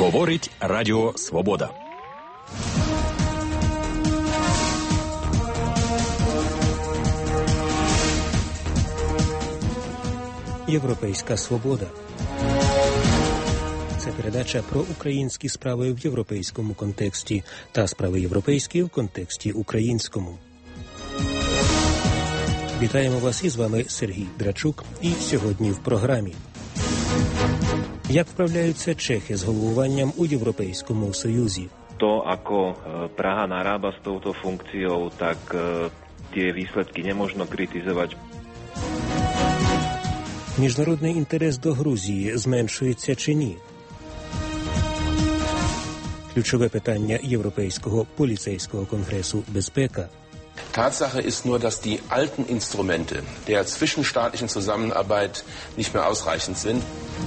Говорить Радіо Свобода. Європейська свобода. Це передача про українські справи в європейському контексті та справи європейські в контексті українському. Вітаємо вас, із вами Сергій Драчук. І сьогодні в програмі. Як вправляються чехи з головуванням у Європейському Союзі? To, ako Praha narába s touto funkciou, tak tie výsledky nemožno kritizovať. Міжнародний інтерес до Грузії зменшується чи ні? Ключове питання Європейського поліцейського конгресу «Безпека». Tatsache ist nur, dass die alten Instrumente der zwischenstaatlichen Zusammenarbeit nicht mehr ausreichend sind.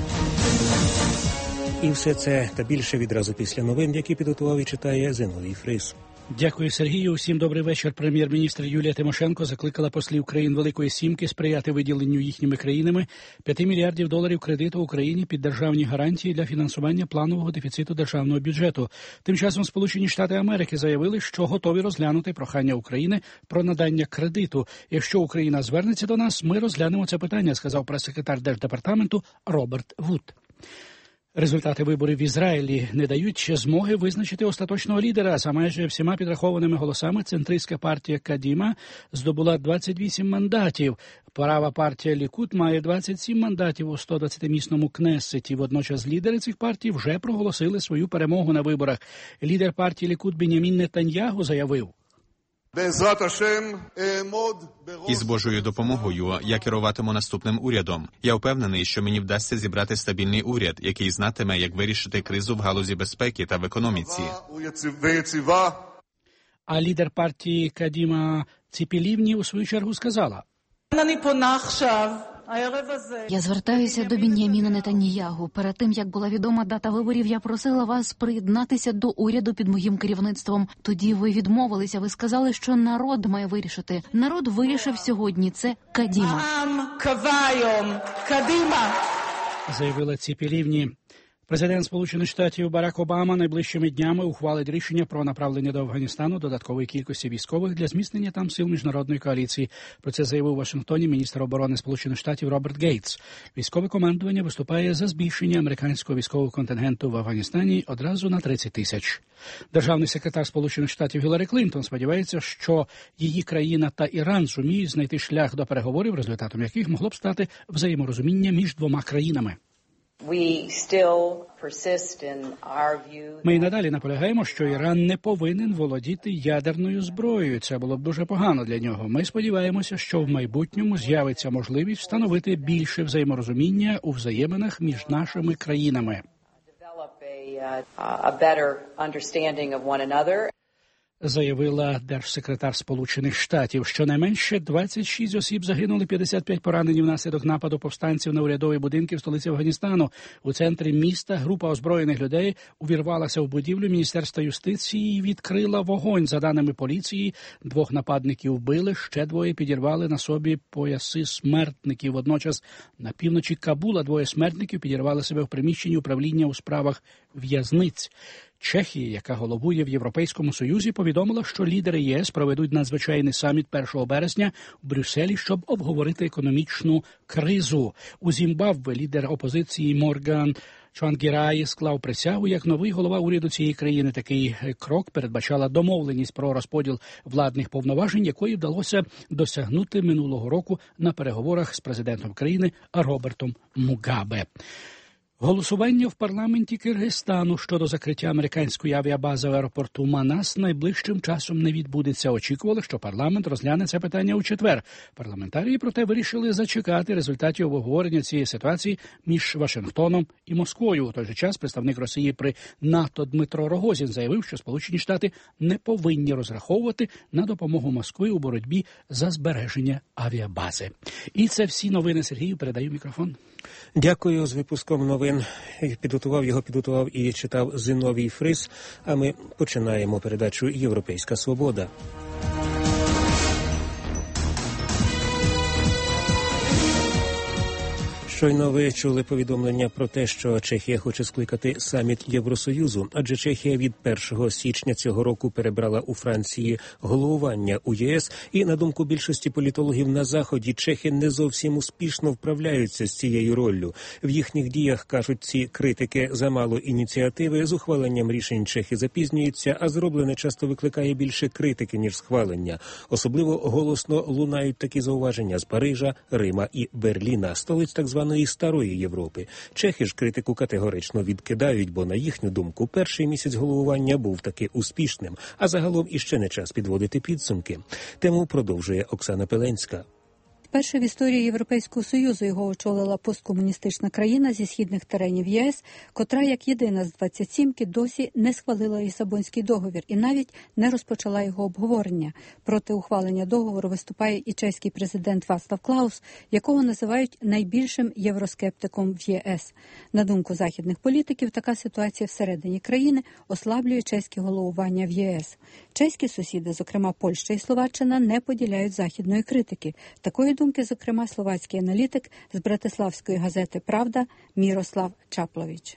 І все це та більше відразу після новин, які підготував і читає Зиновій Фрис. Дякую, Сергію. Усім добрий вечір. Прем'єр-міністр Юлія Тимошенко закликала послів країн Великої Сімки сприяти виділенню їхніми країнами $5 мільярдів кредиту Україні під державні гарантії для фінансування планового дефіциту державного бюджету. Тим часом Сполучені Штати Америки заявили, що готові розглянути прохання України про надання кредиту. Якщо Україна звернеться до нас, ми розглянемо це питання, сказав прес-секретар Держдепартаменту Роберт Вуд. Результати виборів в Ізраїлі не дають ще змоги визначити остаточного лідера. За майже всіма підрахованими голосами центристська партія Кадіма здобула 28 мандатів. Права партія Лікуд має 27 мандатів у 120-місному Кнессеті. Водночас лідери цих партій вже проголосили свою перемогу на виборах. Лідер партії Лікуд Бенямін Нетаньягу заявив: Із Божою допомогою я керуватиму наступним урядом. Я впевнений, що мені вдасться зібрати стабільний уряд, який знатиме, як вирішити кризу в галузі безпеки та в економіці. А лідер партії Кадіма Ціпі Лівні у свою чергу сказала: Я звертаюся до Бен'яміна Нетаньягу. Перед тим, як була відома дата виборів, я просила вас приєднатися до уряду під моїм керівництвом. Тоді ви відмовилися, ви сказали, що народ має вирішити. Народ вирішив сьогодні, це Кадіма. Заявила Ціпі Лівні. Президент Сполучених Штатів Барак Обама найближчими днями ухвалить рішення про направлення до Афганістану додаткової кількості військових для зміцнення там сил міжнародної коаліції. Про це заявив у Вашингтоні міністр оборони Сполучених Штатів Роберт Гейтс. Військове командування виступає за збільшення американського військового контингенту в Афганістані одразу на 30 тисяч. Державний секретар Сполучених Штатів Гіларі Клінтон сподівається, що її країна та Іран зуміють знайти шлях до переговорів, результатом яких могло б стати взаєморозуміння між двома країнами. Ми й надалі наполягаємо, що Іран не повинен володіти ядерною зброєю. Це було б дуже погано для нього. Ми сподіваємося, що в майбутньому з'явиться можливість встановити більше взаєморозуміння у взаєминах між нашими країнами. Заявила держсекретар Сполучених Штатів. Щонайменше 26 осіб загинули, 55 поранені внаслідок нападу повстанців на урядові будинки в столиці Афганістану. У центрі міста група озброєних людей увірвалася в будівлю Міністерства юстиції і відкрила вогонь. За даними поліції, 2 нападників вбили, ще 2 підірвали на собі пояси смертників. Водночас на півночі Кабула 2 смертників підірвали себе в приміщенні управління у справах в'язниць. Чехія, яка головує в Європейському Союзі, повідомила, що лідери єС проведуть надзвичайний саміт 1 березня в Брюсселі, щоб обговорити економічну кризу. У Зімбабве лідер опозиції Морган Чвангіраї склав присягу як новий голова уряду цієї країни. Такий крок передбачала домовленість про розподіл владних повноважень, якої вдалося досягнути минулого року на переговорах з президентом країни Робертом Мугабе. Голосування в парламенті Киргизстану щодо закриття американської авіабази в аеропорту Манас найближчим часом не відбудеться. Очікували, що парламент розгляне це питання у четвер. Парламентарії, проте, вирішили зачекати результатів обговорення цієї ситуації між Вашингтоном і Москвою. У той же час представник Росії при НАТО Дмитро Рогозін заявив, що Сполучені Штати не повинні розраховувати на допомогу Москви у боротьбі за збереження авіабази. І це всі новини. Сергію, передаю мікрофон. Дякую. З випуском новин підготував і читав Зиновій Фрис, а ми починаємо передачу «Європейська свобода». Щойно ви чули повідомлення про те, що Чехія хоче скликати саміт Євросоюзу, адже Чехія від 1 січня цього року перебрала у Франції головування у ЄС, і, на думку більшості політологів на Заході, чехи не зовсім успішно вправляються з цією роллю. В їхніх діях, кажуть ці критики, замало ініціативи, з ухваленням рішень чехи запізнюються, а зроблене часто викликає більше критики, ніж схвалення. Особливо голосно лунають такі зауваження з Парижа, Рима і Берліна, столиць так званої Старої Європи. Чехи ж критику категорично відкидають, бо, на їхню думку, перший місяць головування був таки успішним, а загалом іще не час підводити підсумки. Тему продовжує Оксана Пеленська. Вперше в історії Європейського Союзу його очолила посткомуністична країна зі східних теренів ЄС, котра, як єдина з 27-ки, досі не схвалила Лісабонський договір і навіть не розпочала його обговорення. Проти ухвалення договору виступає і чеський президент Václav Klaus, якого називають найбільшим євроскептиком в ЄС. На думку західних політиків, така ситуація всередині країни ослаблює чеське головування в ЄС. Чеські сусіди, зокрема Польща і Словаччина, не поділяють західної критики. Такої думки, зокрема, словацький аналітик з братиславської газети «Правда» Мірослав Чаплович.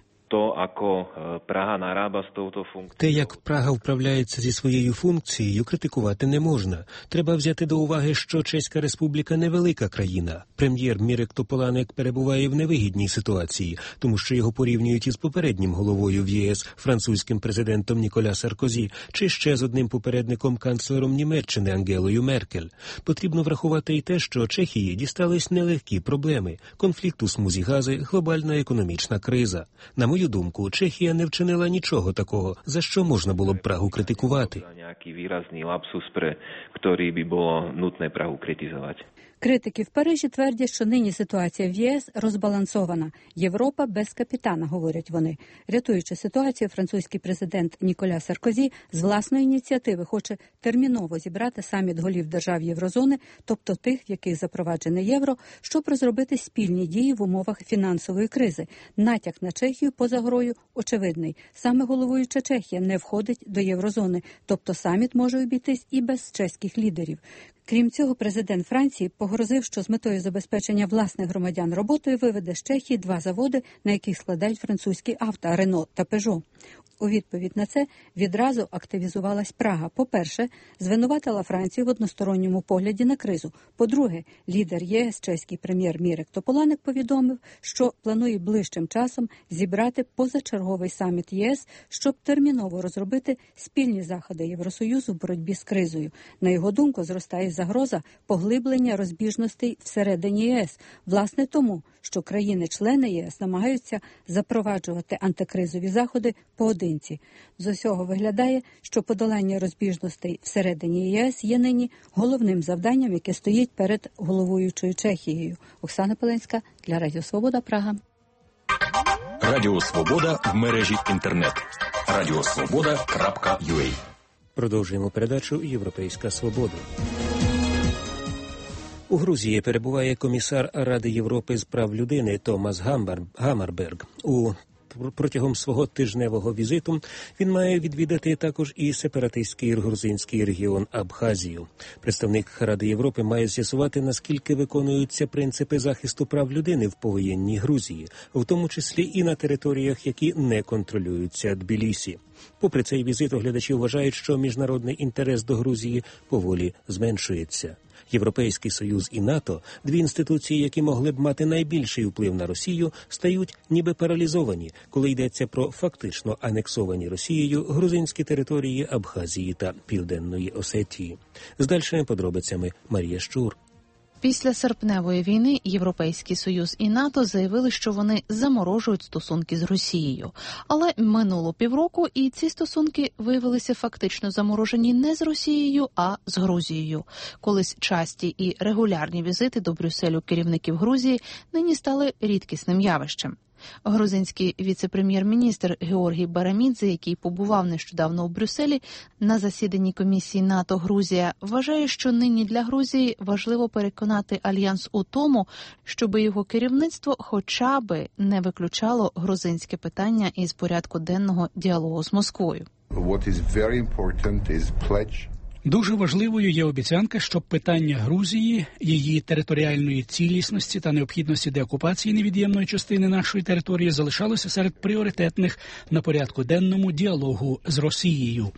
Те, як Прага вправляється зі своєю функцією, критикувати не можна. Треба взяти до уваги, що Чеська Республіка – невелика країна. Прем'єр Мірек Тополанек перебуває в невигідній ситуації, тому що його порівнюють із попереднім головою в ЄС, французьким президентом Ніколя Саркозі, чи ще з одним попередником канцлером Німеччини Ангелою Меркель. Потрібно врахувати і те, що Чехії дістались нелегкі проблеми – конфлікт у смузі Гази, глобальна економічна криза. На мою думку, Чехія не вчинила нічого такого, за що можна було б Прагу критикувати. Nejaký výrazný lapsus, pre ktorý by bolo nutné Prahu kritizovať. Критики в Парижі твердять, що нині ситуація в ЄС розбалансована. Європа без капітана, говорять вони. Рятуючи ситуацію, французький президент Ніколя Саркозі з власної ініціативи хоче терміново зібрати саміт голів держав Єврозони, тобто тих, в яких запроваджене євро, щоб розробити спільні дії в умовах фінансової кризи. Натяк на Чехію поза грою очевидний. Саме головуюча Чехія не входить до Єврозони, тобто саміт може обійтись і без чеських лідерів. Крім цього, президент Франції погрозив, що з метою забезпечення власних громадян роботою виведе з Чехії 2 заводи, на яких складають французькі авто – Рено та Пежо. У відповідь на це відразу активізувалась Прага. По-перше, звинуватила Францію в односторонньому погляді на кризу. По-друге, лідер ЄС, чеський прем'єр Мірек Тополанек, повідомив, що планує ближчим часом зібрати позачерговий саміт ЄС, щоб терміново розробити спільні заходи Євросоюзу в боротьбі з кризою. На його думку, зростає загроза поглиблення розбіжностей всередині ЄС. Власне тому, що країни-члени ЄС намагаються запроваджувати антикризові заходи поодинці. З усього виглядає, що подолання розбіжностей всередині ЄС є нині головним завданням, яке стоїть перед головуючою Чехією. Оксана Пеленська для Радіо Свобода, Прага. Радіо Свобода в мережі інтернет. radiosvoboda.ua. Продовжуємо передачу «Європейська свобода». У Грузії перебуває комісар Ради Європи з прав людини Томас Гаммарберг. Протягом свого тижневого візиту він має відвідати також і сепаратистський грузинський регіон Абхазію. Представник Ради Європи має з'ясувати, наскільки виконуються принципи захисту прав людини в повоєнній Грузії, в тому числі і на територіях, які не контролюються Тбілісі. Попри цей візит, оглядачі вважають, що міжнародний інтерес до Грузії поволі зменшується. Європейський Союз і НАТО, дві інституції, які могли б мати найбільший вплив на Росію, стають ніби паралізовані, коли йдеться про фактично анексовані Росією грузинські території Абхазії та Південної Осетії. З дальшими подробицями Марія Щур. Після серпневої війни Європейський Союз і НАТО заявили, що вони заморожують стосунки з Росією. Але минуло півроку, і ці стосунки виявилися фактично заморожені не з Росією, а з Грузією. Колись часті і регулярні візити до Брюсселю керівників Грузії нині стали рідкісним явищем. Грузинський віце-прем'єр-міністр Георгій Барамідзе, який побував нещодавно у Брюсселі на засіданні комісії НАТО-Грузія, вважає, що нині для Грузії важливо переконати Альянс у тому, щоб його керівництво хоча б не виключало грузинське питання із порядку денного діалогу з Москвою. Дуже важливою є обіцянка, щоб питання Грузії, її територіальної цілісності та необхідності деокупації невід'ємної частини нашої території залишалося серед пріоритетних на порядку денному діалогу з Росією.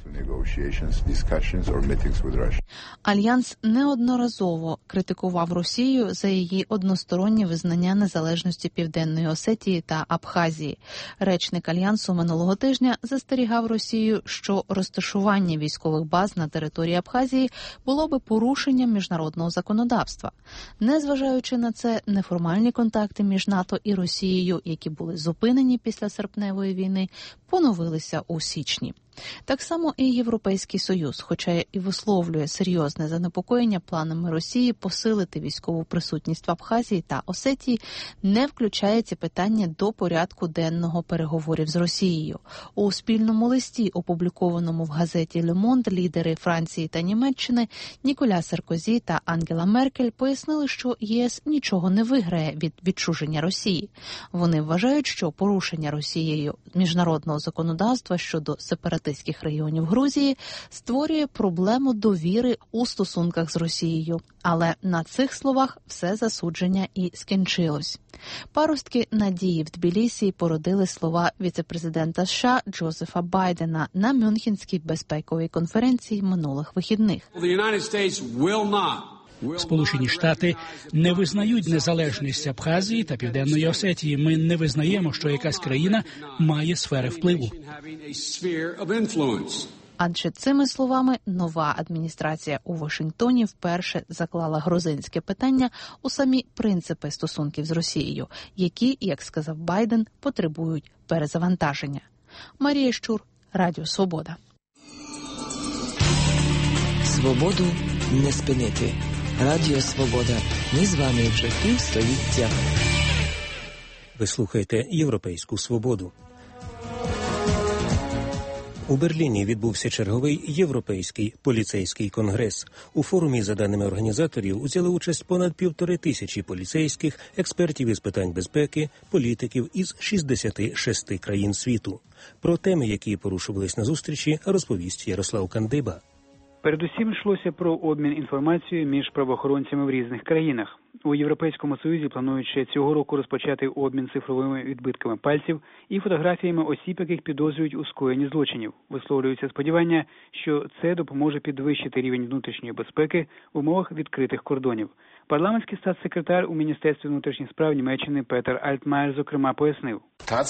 Альянс неодноразово критикував Росію за її одностороннє визнання незалежності Південної Осетії та Абхазії. Речник Альянсу минулого тижня застерігав Росію, що розташування військових баз на території Абхазії було би порушенням міжнародного законодавства. Незважаючи на це, неформальні контакти між НАТО і Росією, які були зупинені після серпневої війни, поновилися у січні. Так само і Європейський Союз, хоча і висловлює серйозне занепокоєння планами Росії посилити військову присутність в Абхазії та Осетії, не включає ці питання до порядку денного переговорів з Росією. У спільному листі, опублікованому в газеті «Le Monde», лідери Франції та Німеччини Ніколя Саркозі та Ангела Меркель пояснили, що ЄС нічого не виграє від відчуження Росії. Вони вважають, що порушення Росією міжнародного законодавства щодо сепаратистів регіонів Грузії створює проблему довіри у стосунках з Росією. Але на цих словах все засудження і скінчилось. Паростки надії в Тбілісі породили слова віцепрезидента США Джозефа Байдена на Мюнхенській безпековій конференції минулих вихідних. Сполучені Штати не визнають незалежність Абхазії та Південної Осетії. Ми не визнаємо, що якась країна має сфери впливу. Адже цими словами нова адміністрація у Вашингтоні вперше заклала грузинське питання у самі принципи стосунків з Росією, які, як сказав Байден, потребують перезавантаження. Марія Щур, Радіо Свобода. Свободу не спинити. Радіо Свобода. Ми з вами вже півстоліття. Ви слухаєте «Європейську свободу». У Берліні відбувся черговий Європейський поліцейський конгрес. У форумі, за даними організаторів, взяли участь понад 1500 поліцейських, експертів із питань безпеки, політиків із 66 країн світу. Про теми, які порушувались на зустрічі, розповість Ярослав Кандиба. Передусім йшлося про обмін інформацією між правоохоронцями в різних країнах. У Європейському Союзі планують ще цього року розпочати обмін цифровими відбитками пальців і фотографіями осіб, яких підозрюють у скоєнні злочинів. Висловлюються сподівання, що це допоможе підвищити рівень внутрішньої безпеки в умовах відкритих кордонів. Парламентський статс-секретар у Міністерстві внутрішніх справ Німеччини Петер Альтмайер, зокрема, пояснив.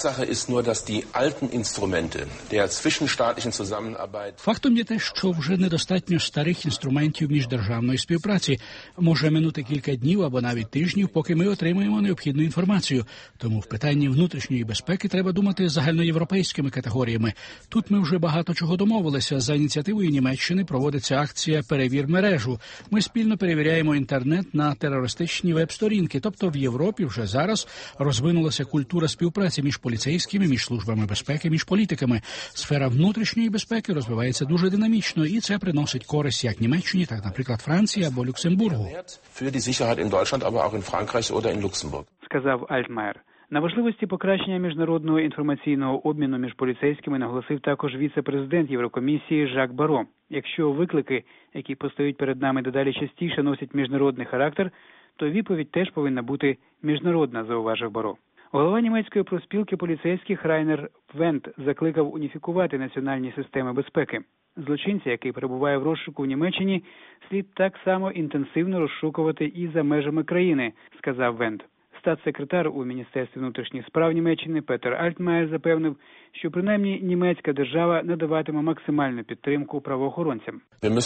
Фактом є те, що вже недостатньо старих інструментів міждержавної співпраці. Може минути кілька днів або навіть тижнів, поки ми отримаємо необхідну інформацію. Тому в питанні внутрішньої безпеки треба думати загальноєвропейськими категоріями. Тут ми вже багато чого домовилися. За ініціативою Німеччини проводиться акція «Перевір мережу». Ми спільно перевіряємо інтернет на терористичні веб-сторінки. Тобто в Європі вже зараз розвинулася культура співпраці між поліцейськими, між службами безпеки, між політиками. Сфера внутрішньої безпеки розвивається дуже динамічно, і це приносить користь як Німеччині, так, наприклад, Франції або Люксембургу. Сказав Альтмайер. На важливості покращення міжнародного інформаційного обміну між поліцейськими наголосив також віце-президент Єврокомісії Жак Баро. Якщо виклики, які постають перед нами, дедалі частіше носять міжнародний характер, то відповідь теж повинна бути міжнародна, зауважив Баро. Голова німецької профспілки поліцейських Райнер Вент закликав уніфікувати національні системи безпеки. Злочинця, який перебуває в розшуку в Німеччині, слід так само інтенсивно розшукувати і за межами країни, сказав Вент. Статс-секретар у Міністерстві внутрішніх справ Німеччини Петер Альтмайер запевнив, що принаймні німецька держава надаватиме максимальну підтримку правоохоронцям.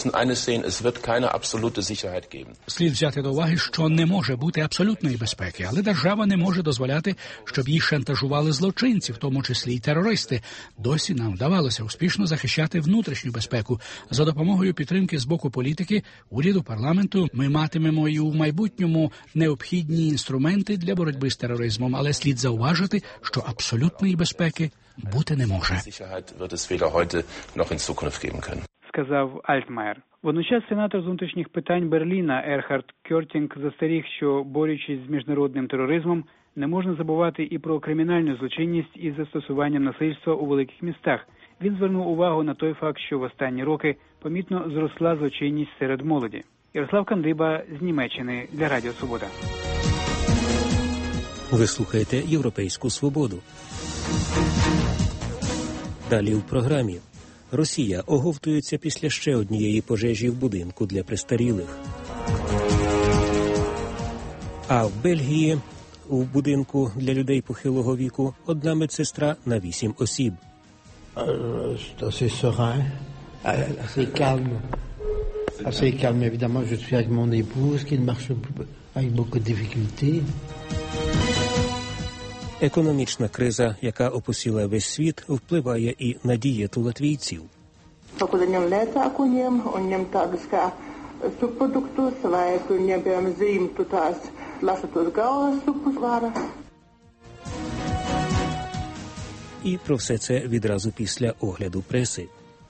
Слід взяти до уваги, що не може бути абсолютної безпеки, але держава не може дозволяти, щоб її шантажували злочинці, в тому числі й терористи. Досі нам вдавалося успішно захищати внутрішню безпеку. За допомогою підтримки з боку політики, уряду, парламенту ми матимемо і у майбутньому необхідні інструменти для боротьби з тероризмом, але слід зауважити, що абсолютної безпеки бути не може. Сказав Альтмайер. Водночас сенатор з внутрішніх питань Берліна Ерхард Кьортінг застеріг, що, борючись з міжнародним тероризмом, не можна забувати і про кримінальну злочинність із застосуванням насильства у великих містах. Він звернув увагу на той факт, що в останні роки помітно зросла злочинність серед молоді. Ярослав Кандиба з Німеччини для Радіо Свобода. Ви слухаєте «Європейську свободу». Далі в програмі. Росія оговтується після ще однієї пожежі в будинку для престарілих. А в Бельгії у будинку для людей похилого віку одна медсестра на 8 осіб. Assez calme, évidemment, je suis avec mon épouse qui marche avec beaucoup de difficultés. Економічна криза, яка опустила весь світ, впливає і на дієту латвійців. І про все це відразу після огляду преси.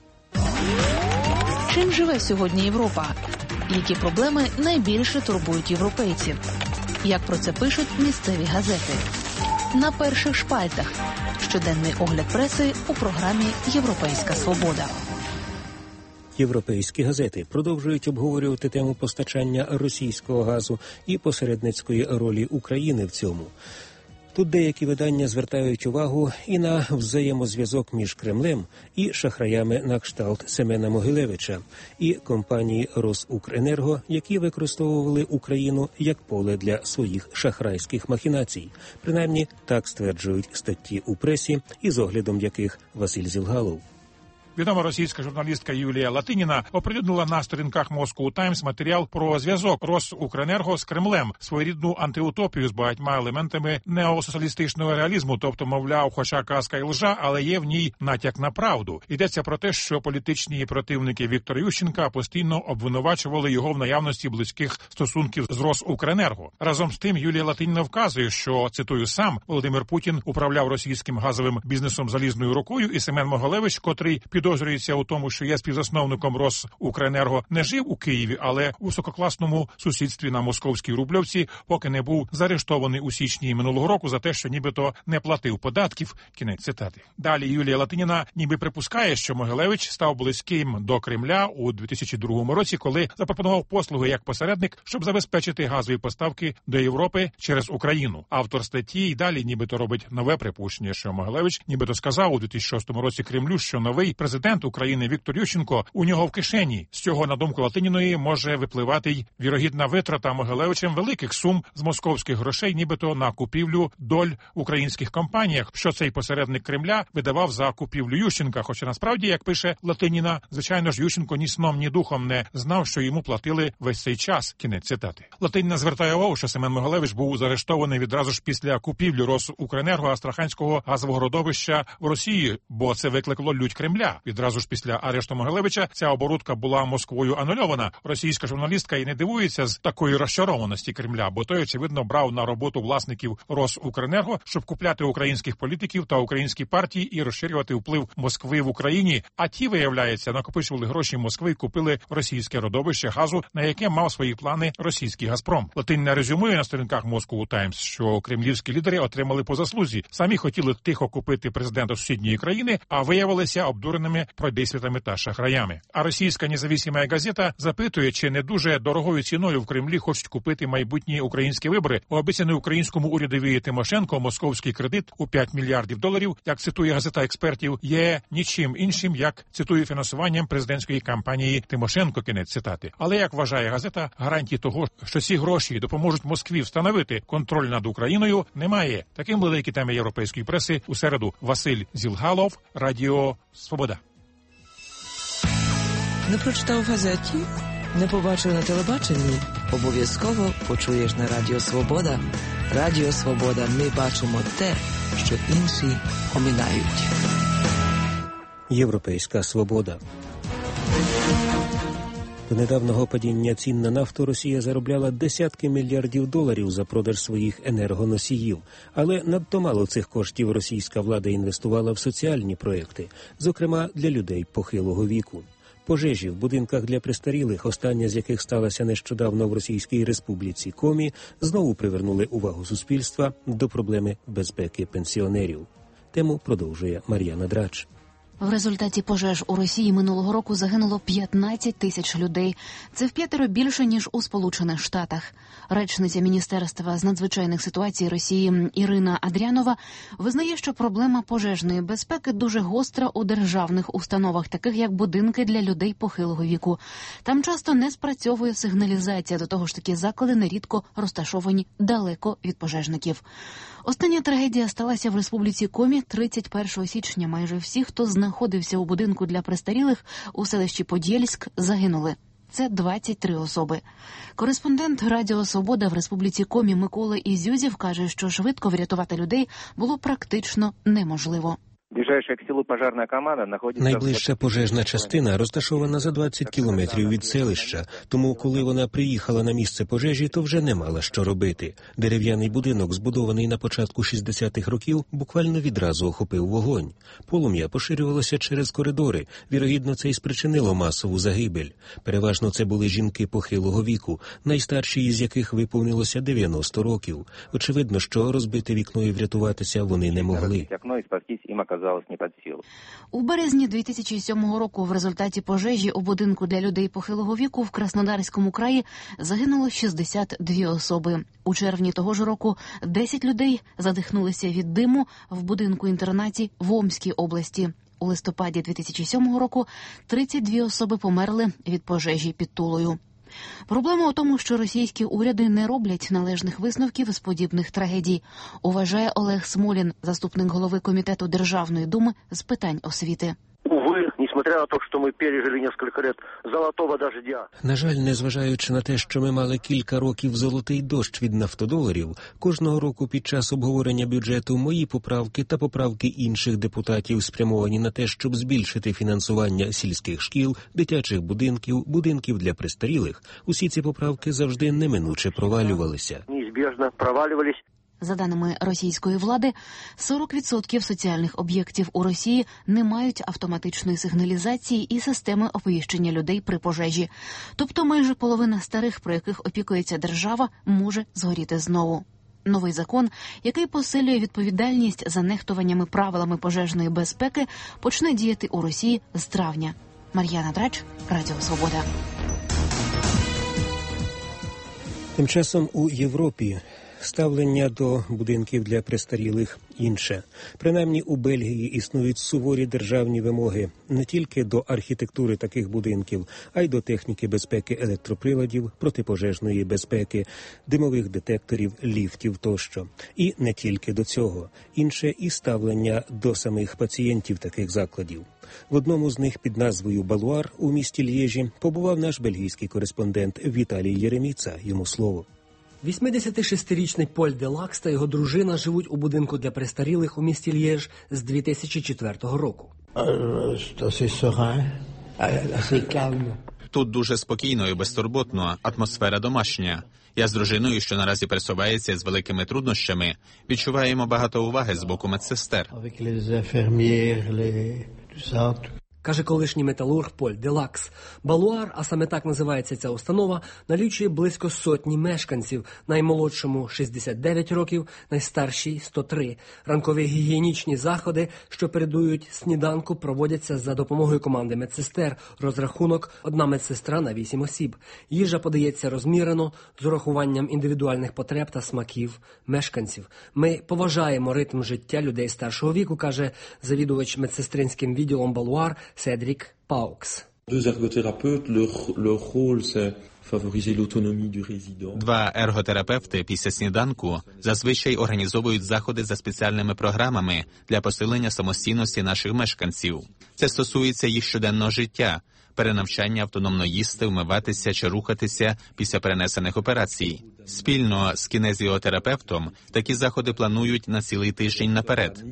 Чим живе сьогодні Європа? Які проблеми найбільше турбують європейців? Як про це пишуть місцеві газети? На перших шпальтах. Щоденний огляд преси у програмі «Європейська свобода». Європейські газети продовжують обговорювати тему постачання російського газу і посередницької ролі України в цьому. Тут деякі видання звертають увагу і на взаємозв'язок між Кремлем і шахраями на кшталт Семена Могилевича і компанії «Росукренерго», які використовували Україну як поле для своїх шахрайських махінацій. Принаймні, так стверджують статті у пресі, із оглядом яких Василь Зілгалов. Відома російська журналістка Юлія Латиніна оприлюднила на сторінках Moscow Times матеріал про зв'язок Росукренерго з Кремлем, своєрідну антиутопію з багатьма елементами неосоціалістичного реалізму, тобто, мовляв, хоча казка й лжа, але є в ній натяк на правду. Йдеться про те, що політичні противники Віктора Ющенка постійно обвинувачували його в наявності близьких стосунків з Росукренерго. Разом з тим, Юлія Латиніна вказує, що, цитую, сам Володимир Путін управляв російським газовим бізнесом залізною рукою, і Семен Могилевич, котрий підозрюється у тому, що є співзасновником Росукренерго, не жив у Києві, але у висококласному сусідстві на Московській Рубльовці, поки не був заарештований у січні минулого року за те, що нібито не платив податків. Кінець цитати. Далі Юлія Латиніна ніби припускає, що Могилевич став близьким до Кремля у 2002 році, коли запропонував послуги як посередник, щоб забезпечити газові поставки до Європи через Україну. Автор статті й далі нібито робить нове припущення, що Могилевич нібито сказав у 2006 році Кремлю, що новий президент України Віктор Ющенко у нього в кишені. З цього, на думку Латиніної, може випливати й вірогідна витрата Могилевичем великих сум з московських грошей, нібито на купівлю доль в українських компаніях, що цей посередник Кремля видавав за купівлю Ющенка. Хоча насправді, як пише Латиніна, звичайно ж, Ющенко ні сном, ні духом не знав, що йому платили весь цей час. Кінець цитати. Латиніна звертає увагу, що Семен Могилевич був заарештований відразу ж після купівлі Росукренерго Астраханського газового родовища в Росії, бо це викликало лють Кремля. Відразу ж після арешту Могилевича ця оборудка була Москвою анульована. Російська журналістка і не дивується з такої розчарованості Кремля, бо той, очевидно, брав на роботу власників Росукренерго, щоб купляти українських політиків та українські партії і розширювати вплив Москви в Україні. А ті, виявляється, накопичували гроші Москви і купили російське родовище газу, на яке мав свої плани російський Газпром. Латиніна резюмує на сторінках Moscow Times, що кремлівські лідери отримали по заслузі. Самі хотіли тихо купити президента сусідньої країни, а виявилися обдуреними пройдисвітами та шахраями. А російська независима газета запитує, чи не дуже дорогою ціною в Кремлі хочуть купити майбутні українські вибори. Обіцяний українському урядові Тимошенко московський кредит у $5 мільярдів, як цитує газета експертів, є нічим іншим, як, цитую, фінансуванням президентської кампанії Тимошенко, кінець цитати. Але, як вважає газета, гарантій того, що ці гроші допоможуть Москві встановити контроль над Україною, немає. Таким були які теми європейської преси у середу. Василь Зілгалов, Радіо Свобода. Не прочитав в газеті? Не побачив на телебаченні? Обов'язково почуєш на Радіо Свобода. Радіо Свобода. Ми бачимо те, що інші оминають. Європейська свобода. До недавнього падіння цін на нафту Росія заробляла десятки мільярдів доларів за продаж своїх енергоносіїв. Але надто мало цих коштів російська влада інвестувала в соціальні проекти, зокрема для людей похилого віку. Пожежі в будинках для престарілих, остання з яких сталася нещодавно в Російській Республіці Комі, знову привернули увагу суспільства до проблеми безпеки пенсіонерів. Тему продовжує Мар'яна Драч. В результаті пожеж у Росії минулого року загинуло 15 тисяч людей. Це вп'ятеро більше, ніж у Сполучених Штатах. Речниця Міністерства з надзвичайних ситуацій Росії Ірина Адрянова визнає, що проблема пожежної безпеки дуже гостра у державних установах, таких як будинки для людей похилого віку. Там часто не спрацьовує сигналізація, до того ж такі заклади нерідко розташовані далеко від пожежників. Остання трагедія сталася в Республіці Комі 31 січня. Майже всі, хто знаходився у будинку для престарілих у селищі Подєльськ, загинули. Це 23 особи. Кореспондент Радіо Свобода в Республіці Комі Микола Ізюзів каже, що швидко врятувати людей було практично неможливо. Найближча пожежна частина розташована за 20 кілометрів від селища, тому коли вона приїхала на місце пожежі, то вже не мала що робити. Дерев'яний будинок, збудований на початку 60-х років, буквально відразу охопив вогонь. Полум'я поширювалося через коридори. Вірогідно, це й спричинило масову загибель. Переважно це були жінки похилого віку, найстарші із яких виповнилося 90 років. Очевидно, що розбити вікно і врятуватися вони не могли. У березні 2007 року в результаті пожежі у будинку для людей похилого віку в Краснодарському краї загинуло 62 особи. У червні того ж року 10 людей задихнулися від диму в будинку-інтернаті в Омській області. У листопаді 2007 року 32 особи померли від пожежі під Тулою. Проблема у тому, що російські уряди не роблять належних висновків з подібних трагедій, вважає Олег Смолін, заступник голови Комітету Державної думи з питань освіти. Несмотря на те, що ми пережили кілька років золотого дождя. На жаль, незважаючи на те, що ми мали кілька років золотий дощ від нафтодоларів, кожного року під час обговорення бюджету мої поправки та поправки інших депутатів спрямовані на те, щоб збільшити фінансування сільських шкіл, дитячих будинків, будинків для престарілих. Усі ці поправки завжди неминуче провалювалися. Неізбіжно провалювалися. За даними російської влади, 40% соціальних об'єктів у Росії не мають автоматичної сигналізації і системи оповіщення людей при пожежі. Тобто майже половина старих, про яких опікується держава, може згоріти знову. Новий закон, який посилює відповідальність за нехтуваннями правилами пожежної безпеки, почне діяти у Росії з травня. Мар'яна Драч, Радіо Свобода. Тим часом у Європі ставлення до будинків для престарілих інше. Принаймні у Бельгії існують суворі державні вимоги не тільки до архітектури таких будинків, а й до техніки безпеки електроприладів, протипожежної безпеки, димових детекторів, ліфтів тощо. І не тільки до цього. Інше і ставлення до самих пацієнтів таких закладів. В одному з них під назвою «Балуар» у місті Льєжі побував наш бельгійський кореспондент Віталій Єреміца. Йому слово. 86-річний Поль Делакс та його дружина живуть у будинку для престарілих у місті Льєж з 2004 року. Тут дуже спокійно і безтурботно, атмосфера домашня. Я з дружиною, що наразі пересувається з великими труднощами, відчуваємо багато уваги з боку медсестер. Каже колишній металург Поль Делакс. Балуар, а саме так називається ця установа, налічує близько сотні мешканців. Наймолодшому 69 років, найстаршій 103. Ранкові гігієнічні заходи, що передують сніданку, проводяться за допомогою команди медсестер. Розрахунок – 1 медсестра на 8 осіб. Їжа подається розмірено, з урахуванням індивідуальних потреб та смаків мешканців. Ми поважаємо ритм життя людей старшого віку, каже завідувач медсестринським відділом Балуар Седрік Паукс. Два ерготерапевти після сніданку зазвичай організовують заходи за спеціальними програмами для посилення самостійності наших мешканців. Це стосується їх щоденного життя, перенавчання автономно їсти, вмиватися чи рухатися після перенесених операцій. Спільно з кінезіотерапевтом такі заходи планують на цілий тиждень наперед.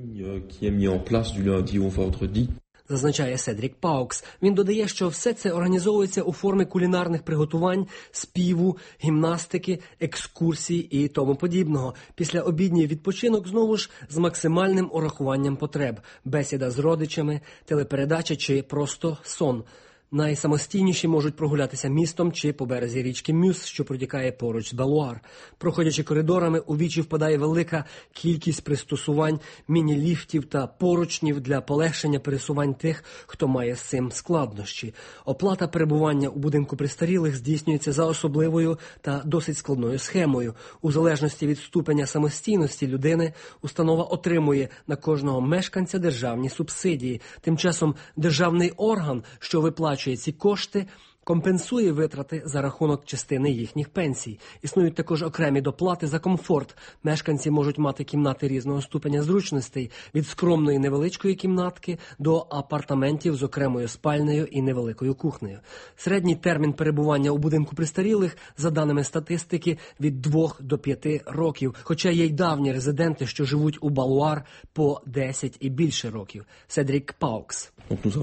Зазначає Седрік Паукс. Він додає, що все це організовується у формі кулінарних приготувань, співу, гімнастики, екскурсій і тому подібного. Після обідній відпочинок знову ж з максимальним урахуванням потреб. Бесіда з родичами, телепередача чи просто сон. Найсамостійніші можуть прогулятися містом чи по березі річки Мюс, що протікає поруч з Балуар. Проходячи коридорами, у вічі впадає велика кількість пристосувань, міні-ліфтів та поручнів для полегшення пересувань тих, хто має з цим складнощі. Оплата перебування у будинку престарілих здійснюється за особливою та досить складною схемою. У залежності від ступеня самостійності людини, установа отримує на кожного мешканця державні субсидії. Тим часом державний орган, що виплачує ці кошти, компенсує витрати за рахунок частини їхніх пенсій. Існують також окремі доплати за комфорт. Мешканці можуть мати кімнати різного ступеня зручностей, від скромної невеличкої кімнатки до апартаментів з окремою спальнею і невеликою кухнею. Середній термін перебування у будинку престарілих, за даними статистики, від 2 до 5 років, хоча є й давні резиденти, що живуть у Балуар по 10 і більше років. Седрік Паукс.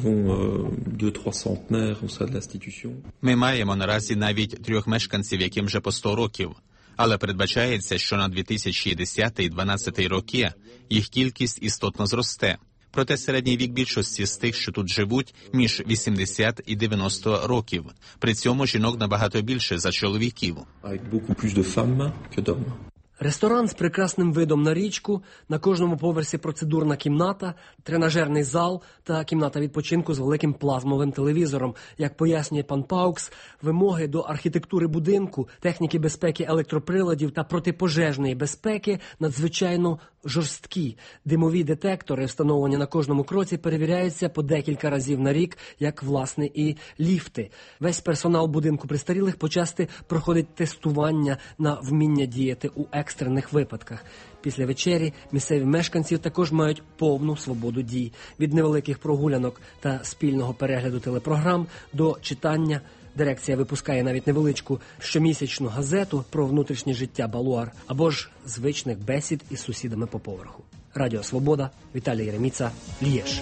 Ми маємо наразі навіть 3 мешканців, яким вже по 100 років. Але передбачається, що на 2010-2012 роки їх кількість істотно зросте. Проте середній вік більшості з тих, що тут живуть, між 80 і 90 років. При цьому жінок набагато більше за чоловіків. Ресторан з прекрасним видом на річку, на кожному поверсі процедурна кімната, тренажерний зал та кімната відпочинку з великим плазмовим телевізором. Як пояснює пан Паукс, вимоги до архітектури будинку, техніки безпеки електроприладів та протипожежної безпеки надзвичайно жорсткі. Димові детектори, встановлені на кожному кроці, перевіряються по декілька разів на рік, як, власне, і ліфти. Весь персонал будинку престарілих почасти проходить тестування на вміння діяти у екстрених випадках. Після вечері місцеві мешканці також мають повну свободу дій. Від невеликих прогулянок та спільного перегляду телепрограм до читання. Дирекція випускає навіть невеличку щомісячну газету про внутрішнє життя Балуар або ж звичних бесід із сусідами по поверху. Радіо Свобода, Віталій Єреміца, Лієш.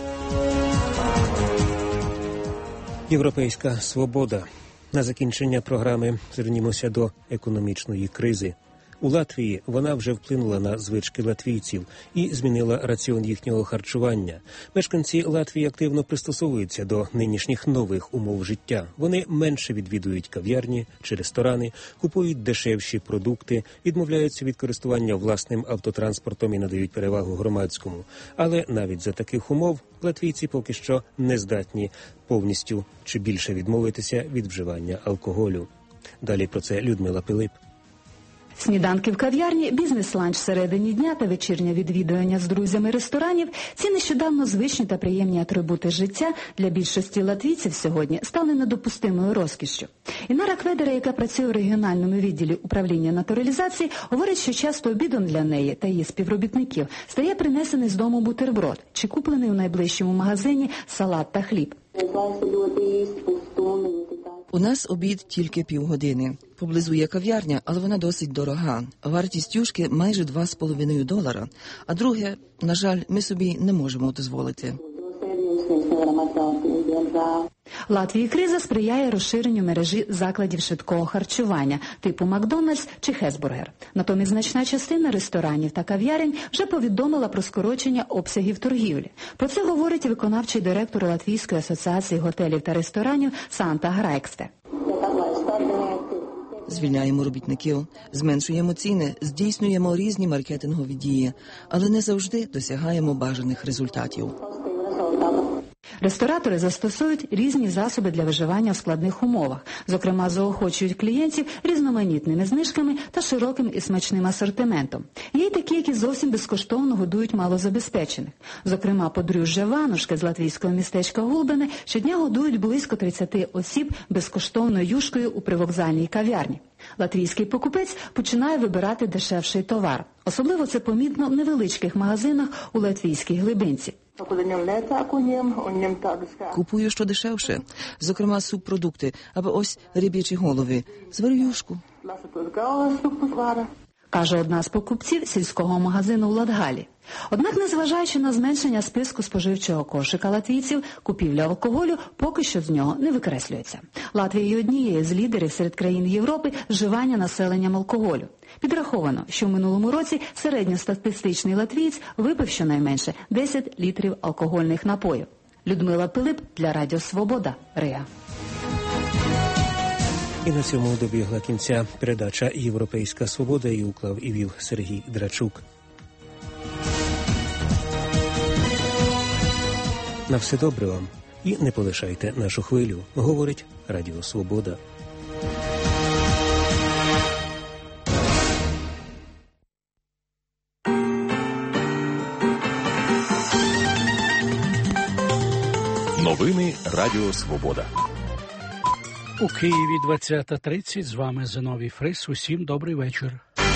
Європейська свобода. На закінчення програми звернімося до економічної кризи. У Латвії вона вже вплинула на звички латвійців і змінила раціон їхнього харчування. Мешканці Латвії активно пристосовуються до нинішніх нових умов життя. Вони менше відвідують кав'ярні чи ресторани, купують дешевші продукти, відмовляються від користування власним автотранспортом і надають перевагу громадському. Але навіть за таких умов латвійці поки що не здатні повністю чи більше відмовитися від вживання алкоголю. Далі про це Людмила Пилип. Сніданки в кав'ярні, бізнес-ланч всередині дня та вечірнє відвідування з друзями ресторанів – ці нещодавно звичні та приємні атрибути життя для більшості латвійців сьогодні стали недопустимою розкішшю. Інара Кведера, яка працює у регіональному відділі управління натуралізації, говорить, що часто обідом для неї та її співробітників стає принесений з дому бутерброд чи куплений у найближчому магазині салат та хліб. У нас обід тільки півгодини. Поблизу є кав'ярня, але вона досить дорога. Вартість юшки майже $2,5. А друге, на жаль, ми собі не можемо дозволити. Латвії криза сприяє розширенню мережі закладів швидкого харчування типу Макдональдс чи Хесбургер. Натомість значна частина ресторанів та кав'ярень вже повідомила про скорочення обсягів торгівлі. Про це говорить виконавчий директор Латвійської асоціації готелів та ресторанів Санта Грайксте. Звільняємо робітників, зменшуємо ціни, здійснюємо різні маркетингові дії, але не завжди досягаємо бажаних результатів. Ресторатори застосують різні засоби для виживання в складних умовах. Зокрема, заохочують клієнтів різноманітними знижками та широким і смачним асортиментом. Є й такі, які зовсім безкоштовно годують малозабезпечених. Зокрема, подружжя Ванушки з латвійського містечка Гулбене щодня годують близько 30 осіб безкоштовною юшкою у привокзальній кав'ярні. Латвійський покупець починає вибирати дешевший товар. Особливо це помітно в невеличких магазинах у латвійській глибинці. Купую що дешевше, зокрема субпродукти, або ось риб'ячі голови. Зварю юшку. Каже одна з покупців сільського магазину в Латгалі. Однак, незважаючи на зменшення списку споживчого кошика латвійців, купівля алкоголю поки що з нього не викреслюється. Латвія є однією з лідерів серед країн Європи вживання населенням алкоголю. Підраховано, що в минулому році середньостатистичний латвієць випив щонайменше 10 літрів алкогольних напоїв. Людмила Пилип для Радіо Свобода, Рига. І на цьому добігла кінця передача «Європейська свобода» і уклав і вів Сергій Драчук. На все добре вам і не полишайте нашу хвилю, говорить Радіо Свобода. Новини Радіо Свобода. У Києві 20:30. З вами Зиновій Фрис. Усім добрий вечір.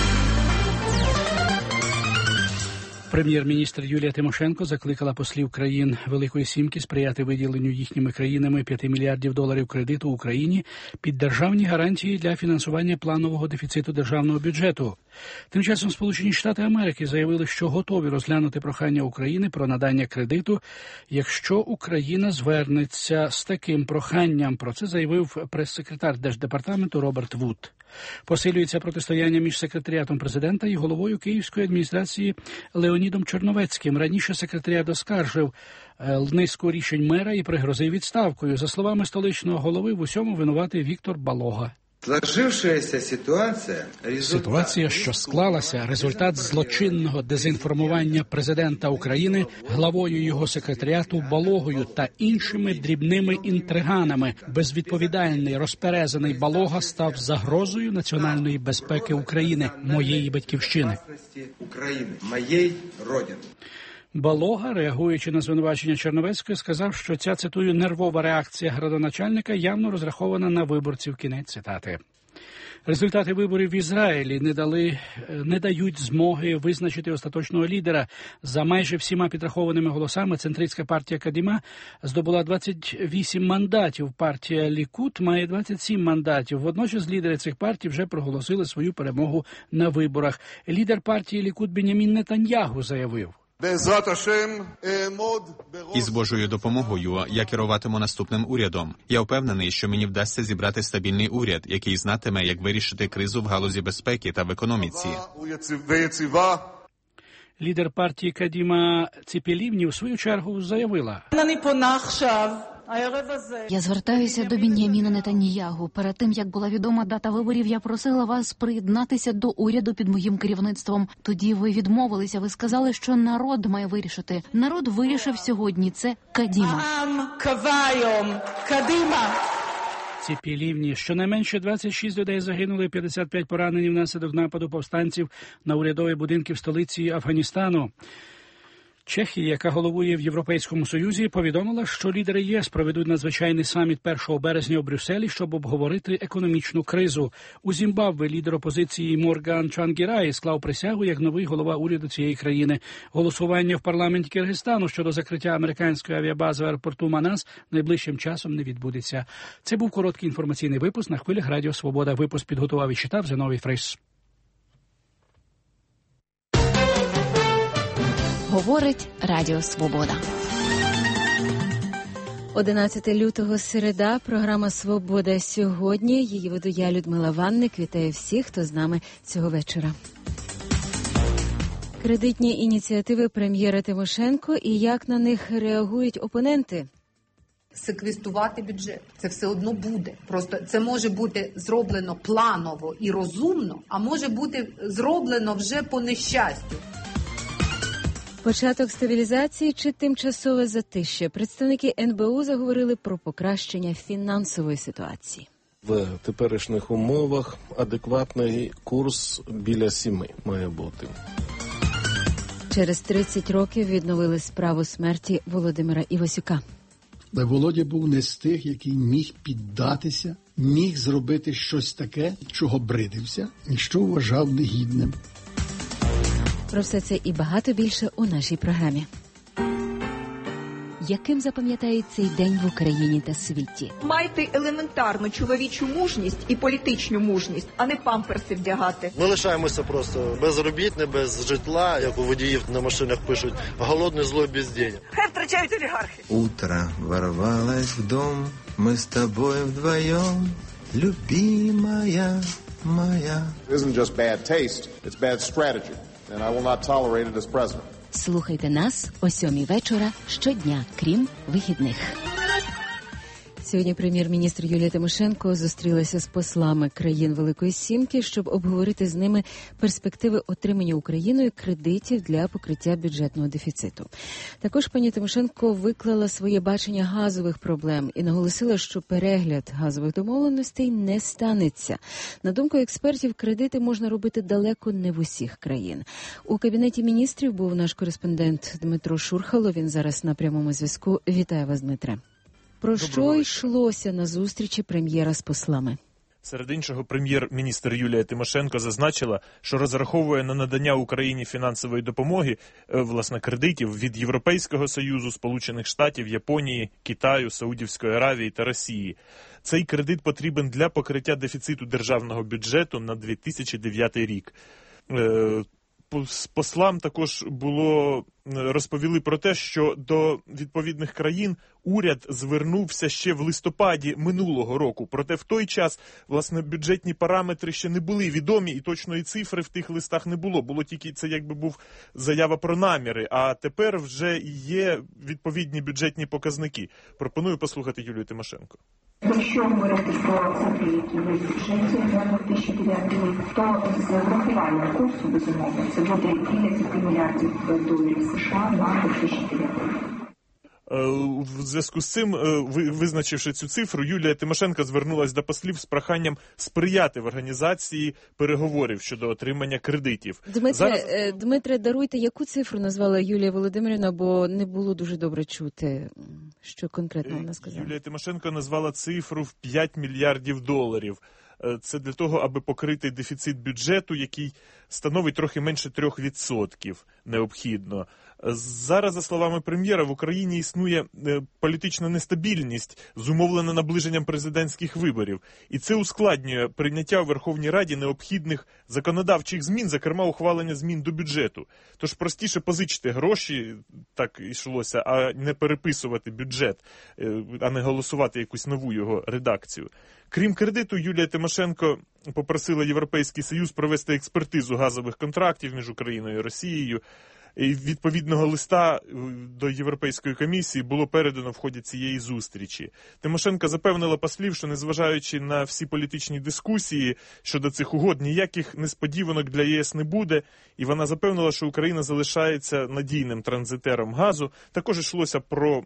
Прем'єр-міністр Юлія Тимошенко закликала послів країн Великої Сімки сприяти виділенню їхніми країнами $5 мільярдів кредиту Україні під державні гарантії для фінансування планового дефіциту державного бюджету. Тим часом Сполучені Штати Америки заявили, що готові розглянути прохання України про надання кредиту, якщо Україна звернеться з таким проханням. Про це заявив прес-секретар Держдепартаменту Роберт Вуд. Посилюється протистояння між секретаріатом президента і головою Київської адміністрації Леонідом Черновецьким. Раніше секретаріат оскаржив низку рішень мера і пригрозив відставкою. За словами столичного голови, в усьому винуватий Віктор Балога. Ситуація, що склалася, результат злочинного дезінформування президента України главою його секретаріату Балогою та іншими дрібними інтриганами. Безвідповідальний, розперезаний Балога став загрозою національної безпеки України, моєї батьківщини. Балога, реагуючи на звинувачення Черновецької, сказав, що ця, цитую, нервова реакція градоначальника явно розрахована на виборців. Кінець цитати. Результати виборів в Ізраїлі не дають змоги визначити остаточного лідера. За майже всіма підрахованими голосами центристська партія Кадіма здобула 28 мандатів. Партія Лікуд має 27 мандатів. Водночас лідери цих партій вже проголосили свою перемогу на виборах. Лідер партії Лікуд Бенямін Нетаньягу заявив: Із Божою допомогою я керуватиму наступним урядом. Я впевнений, що мені вдасться зібрати стабільний уряд, який знатиме, як вирішити кризу в галузі безпеки та в економіці. Лідер партії Кадіма Ципі Лівні у свою чергу заявила: Я звертаюся до Бен'яміна Нетаньягу. Перед тим, як була відома дата виборів, я просила вас приєднатися до уряду під моїм керівництвом. Тоді ви відмовилися. Ви сказали, що народ має вирішити. Народ вирішив сьогодні. Це Кадіма. Ципі Лівні. Щонайменше 26 людей загинули, 55 поранені внаслідок нападу повстанців на урядові будинки в столиці Афганістану. Чехія, яка головує в Європейському Союзі, повідомила, що лідери ЄС проведуть надзвичайний саміт 1 березня у Брюсселі, щоб обговорити економічну кризу. У Зімбабве лідер опозиції Морган Чангіраї склав присягу як новий голова уряду цієї країни. Голосування в парламенті Киргизстану щодо закриття американської авіабази в аеропорту Манас найближчим часом не відбудеться. Це був короткий інформаційний випуск на хвилях Радіо Свобода. Випуск підготував і читав Зиновій Фрис. Говорить Радіо Свобода. 11 лютого, середа, програма «Свобода сьогодні». Її веду я, Людмила Ванник. Вітаю всіх, хто з нами цього вечора. Кредитні ініціативи прем'єра Тимошенко і як на них реагують опоненти. Секвестувати бюджет. Це все одно буде. Просто це може бути зроблено планово і розумно, а може бути зроблено вже по нещастю. Початок стабілізації чи тимчасове затишчя? Представники НБУ заговорили про покращення фінансової ситуації. В теперішніх умовах адекватний курс біля 7 має бути. Через 30 років відновили справу смерті Володимира Івасюка. Володя був не з тих, який міг піддатися, міг зробити щось таке, чого бридився і що вважав негідним. Про все це і багато більше у нашій програмі. Яким запам'ятають цей день в Україні та світі? Майте елементарну чоловічу мужність і політичну мужність, а не памперси вдягати. Ми лишаємося просто безробітні, без житла, як у водіїв на машинах пишуть, голодний, злой, бездень. Хай втрачають олігархи. Утро ворвалось в дом, мы с тобой вдвоем, любимая моя. It isn't just bad taste, it's bad strategy, and I will not tolerate it as president. Слухайте нас о 7 вечора щодня, крім вихідних. Сьогодні прем'єр-міністр Юлія Тимошенко зустрілася з послами країн Великої Сімки, щоб обговорити з ними перспективи отримання Україною кредитів для покриття бюджетного дефіциту. Також пані Тимошенко виклала своє бачення газових проблем і наголосила, що перегляд газових домовленостей не станеться. На думку експертів, кредити можна робити далеко не в усіх країн. У Кабінеті міністрів був наш кореспондент Дмитро Шурхало. Він зараз на прямому зв'язку. Вітаю вас, Дмитре. Про що йшлося на зустрічі прем'єра з послами? Серед іншого, прем'єр-міністр Юлія Тимошенко зазначила, що розраховує на надання Україні фінансової допомоги, власне, кредитів від Європейського Союзу, Сполучених Штатів, Японії, Китаю, Саудівської Аравії та Росії. Цей кредит потрібен для покриття дефіциту державного бюджету на 2009 рік. Послам також розповіли про те, що до відповідних країн уряд звернувся ще в листопаді минулого року. Проте в той час, власне, бюджетні параметри ще не були відомі і точної цифри в тих листах не було. Було тільки, це якби був заява про наміри, а тепер вже є відповідні бюджетні показники. Пропоную послухати Юлію Тимошенко. Якщо говорити про цифри, які є в бюджеті на 2009 рік, то з врахуванням курсу, безумовно, це буде 11 мільярдів доларів США на 2009 рік. В зв'язку з цим, визначивши цю цифру, Юлія Тимошенко звернулася до послів з проханням сприяти в організації переговорів щодо отримання кредитів. Дмитре, даруйте, яку цифру назвала Юлія Володимирівна, бо не було дуже добре чути, що конкретно вона сказала. Юлія Тимошенко назвала цифру в 5 мільярдів доларів. Це для того, аби покрити дефіцит бюджету, який становить трохи менше 3% необхідно. Зараз, за словами прем'єра, в Україні існує політична нестабільність, зумовлена наближенням президентських виборів. І це ускладнює прийняття у Верховній Раді необхідних законодавчих змін, зокрема ухвалення змін до бюджету. Тож простіше позичити гроші, так йшлося, а не переписувати бюджет, а не голосувати якусь нову його редакцію. Крім кредиту, Юлія Тимошенко попросила Європейський Союз провести експертизу газових контрактів між Україною і Росією. І відповідного листа до Європейської комісії було передано в ході цієї зустрічі. Тимошенко запевнила послів, що незважаючи на всі політичні дискусії щодо цих угод, ніяких несподіванок для ЄС не буде. І вона запевнила, що Україна залишається надійним транзитером газу. Також йшлося про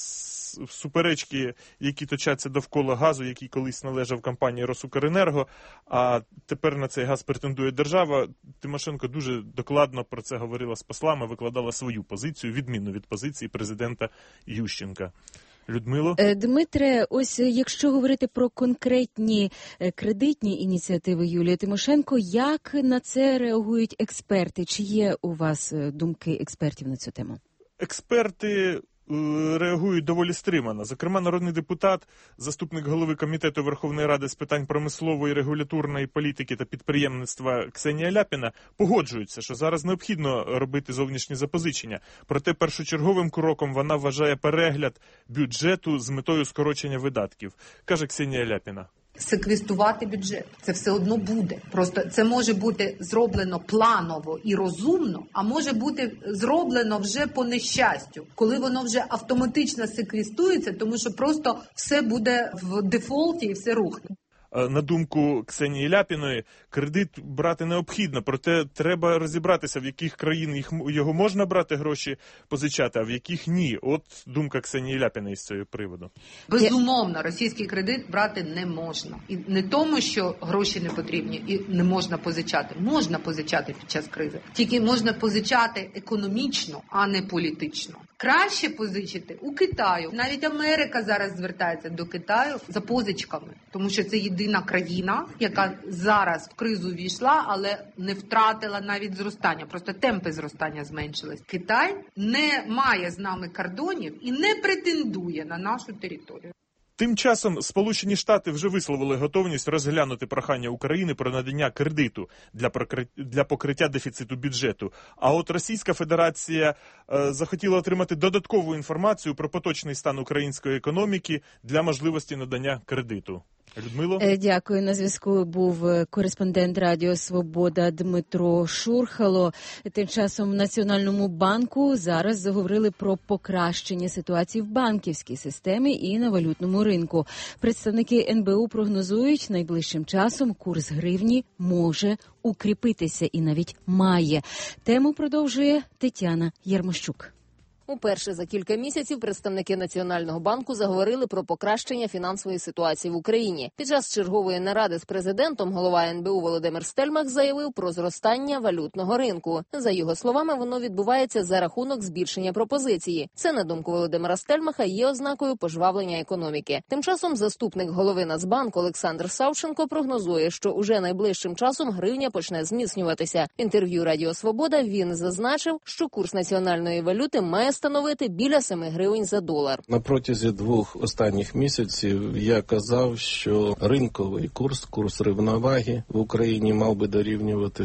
суперечки, які точаться довкола газу, який колись належав компанії «Росукренерго», а тепер на цей газ претендує держава. Тимошенко дуже докладно про це говорила з послами, викладала свою позицію, відмінну від позиції президента Ющенка. Людмило? Дмитре, ось якщо говорити про конкретні кредитні ініціативи Юлії Тимошенко, як на це реагують експерти? Чи є у вас думки експертів на цю тему? Експерти реагують доволі стримано. Зокрема, народний депутат, заступник голови Комітету Верховної Ради з питань промислової, регуляторної політики та підприємництва Ксенія Ляпіна погоджується, що зараз необхідно робити зовнішні запозичення. Проте першочерговим кроком вона вважає перегляд бюджету з метою скорочення видатків, каже Ксенія Ляпіна. Секвестувати бюджет. Це все одно буде. Просто це може бути зроблено планово і розумно, а може бути зроблено вже по нещастю, коли воно вже автоматично секвестується, тому що просто все буде в дефолті і все рухне. На думку Ксенії Ляпіної, кредит брати необхідно, проте треба розібратися, в яких країн його можна брати гроші позичати, а в яких ні. От думка Ксенії Ляпіної з цього приводу. Безумовно, російський кредит брати не можна. І не тому, що гроші не потрібні і не можна позичати. Можна позичати під час кризи. Тільки можна позичати економічно, а не політично. Краще позичити у Китаю. Навіть Америка зараз звертається до Китаю за позичками, тому що це єдина країна, яка зараз в кризу війшла, але не втратила навіть зростання. Просто темпи зростання зменшились. Китай не має з нами кордонів і не претендує на нашу територію. Тим часом Сполучені Штати вже висловили готовність розглянути прохання України про надання кредиту для покриття дефіциту бюджету. А от Російська Федерація захотіла отримати додаткову інформацію про поточний стан української економіки для можливості надання кредиту. Людмило? Дякую. На зв'язку був кореспондент Радіо Свобода Дмитро Шурхало. Тим часом в Національному банку зараз заговорили про покращення ситуації в банківській системі і на валютному ринку. Представники НБУ прогнозують, найближчим часом курс гривні може укріпитися і навіть має. Тему продовжує Тетяна Єрмощук. Уперше за кілька місяців представники Національного банку заговорили про покращення фінансової ситуації в Україні. Під час чергової наради з президентом голова НБУ Володимир Стельмах заявив про зростання валютного ринку. За його словами, воно відбувається за рахунок збільшення пропозиції. Це, на думку Володимира Стельмаха, є ознакою пожвавлення економіки. Тим часом заступник голови Нацбанку Олександр Савченко прогнозує, що уже найближчим часом гривня почне зміцнюватися. В інтерв'ю Радіо Свобода він зазначив, що курс національної валюти має становити біля 7 гривень за долар. На протязі 2 останніх місяців я казав, що ринковий курс рівноваги в Україні мав би дорівнювати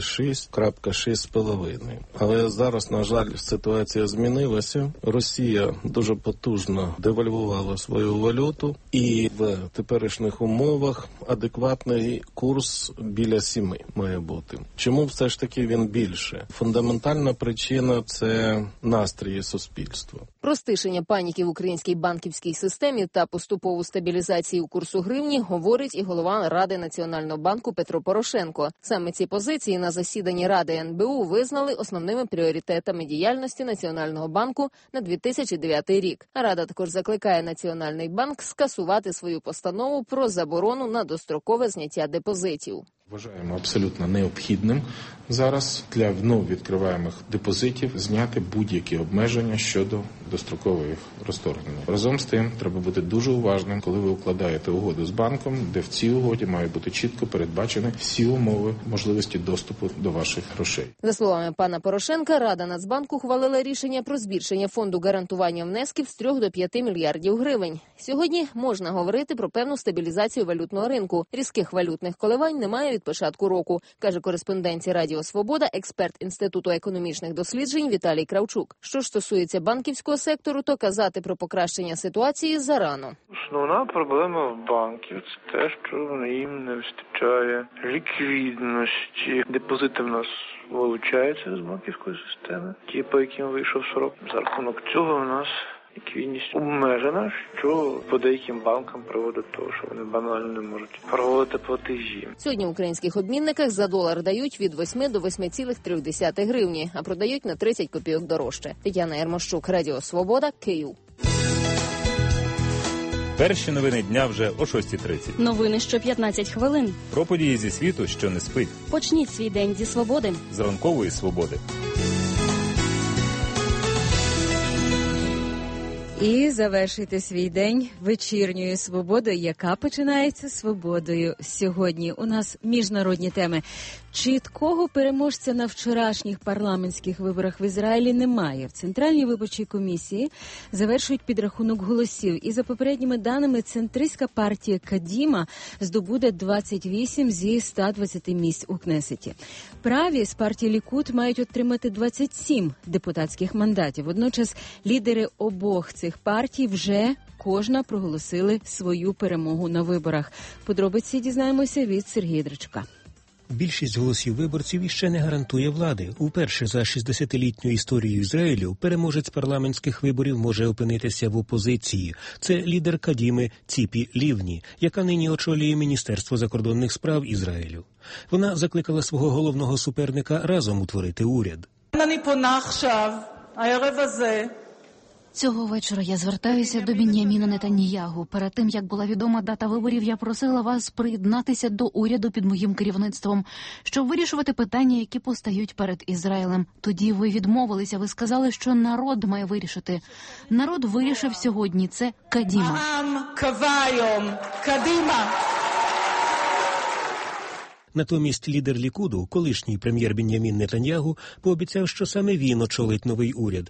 6,6,5. Але зараз, на жаль, ситуація змінилася. Росія дуже потужно девальвувала свою валюту, і в теперішніх умовах адекватний курс біля 7 має бути. Чому все ж таки він більше? Фундаментальна причина – це настрої суспільства. Про стишення паніки в українській банківській системі та поступову стабілізацію курсу гривні говорить і голова Ради Національного банку Петро Порошенко. Саме ці позиції на засіданні Ради НБУ визнали основними пріоритетами діяльності Національного банку на 2009 рік. Рада також закликає Національний банк скасувати свою постанову про заборону на дострокове зняття депозитів. Вважаємо абсолютно необхідним зараз для вновь відкриваємих депозитів зняти будь-які обмеження щодо дострокового їх розторгнення. Разом з тим, треба бути дуже уважним, коли ви укладаєте угоду з банком, де в цій угоді мають бути чітко передбачені всі умови можливості доступу до ваших грошей. За словами пана Порошенка, Рада Нацбанку ухвалила рішення про збільшення фонду гарантування внесків з 3 до 5 мільярдів гривень. Сьогодні можна говорити про певну стабілізацію валютного ринку. Різких валютних коливань немає від початку року, каже кореспондент Радіо Свобода, експерт Інституту економічних досліджень Віталій Кравчук. Що ж стосується банківського сектору, то казати про покращення ситуації зарано. Основна проблема в банків – це те, що їм не вистачає ліквідності. Депозити в нас вилучаються з банківської системи, ті, по яким вийшов срок. За рахунок цього у нас ліквідність обмежена, що по деяким банкам приводить до того, що вони банально не можуть проводити платежі. Сьогодні в українських обмінниках за долар дають від 8 до 8,3 гривні, а продають на 30 копійок дорожче. Тетяна Єрмощук, Радіо Свобода, Київ. Перші новини дня вже о 6:30. Новини що 15 хвилин. Про події зі світу, що не спить. Почніть свій день зі свободи. З ранкової свободи. І завершуйте свій день вечірньою свободою, яка починається свободою. Сьогодні у нас міжнародні теми. Чіткого переможця на вчорашніх парламентських виборах в Ізраїлі немає. В Центральній виборчій комісії завершують підрахунок голосів. І за попередніми даними, центристська партія Кадіма здобуде 28 зі 120 місць у Кнесеті. Праві з партії Лікуд мають отримати 27 депутатських мандатів. Водночас лідери обох цих партій вже кожна проголосили свою перемогу на виборах. Подробиці дізнаємося від Сергія Драчука. Більшість голосів виборців іще не гарантує влади. Уперше за 60-літню історію Ізраїлю переможець парламентських виборів може опинитися в опозиції. Це лідер Кадіми Ціпі Лівні, яка нині очолює Міністерство закордонних справ Ізраїлю. Вона закликала свого головного суперника разом утворити уряд. Цього вечора я звертаюся до Бін'яміна Нетаньягу. Перед тим, як була відома дата виборів, я просила вас приєднатися до уряду під моїм керівництвом, щоб вирішувати питання, які постають перед Ізраїлем. Тоді ви відмовилися, ви сказали, що народ має вирішити. Народ вирішив сьогодні, це Кадіма. Натомість лідер Лікуду, колишній прем'єр Бін'ямін Нетаньягу, пообіцяв, що саме він очолить новий уряд.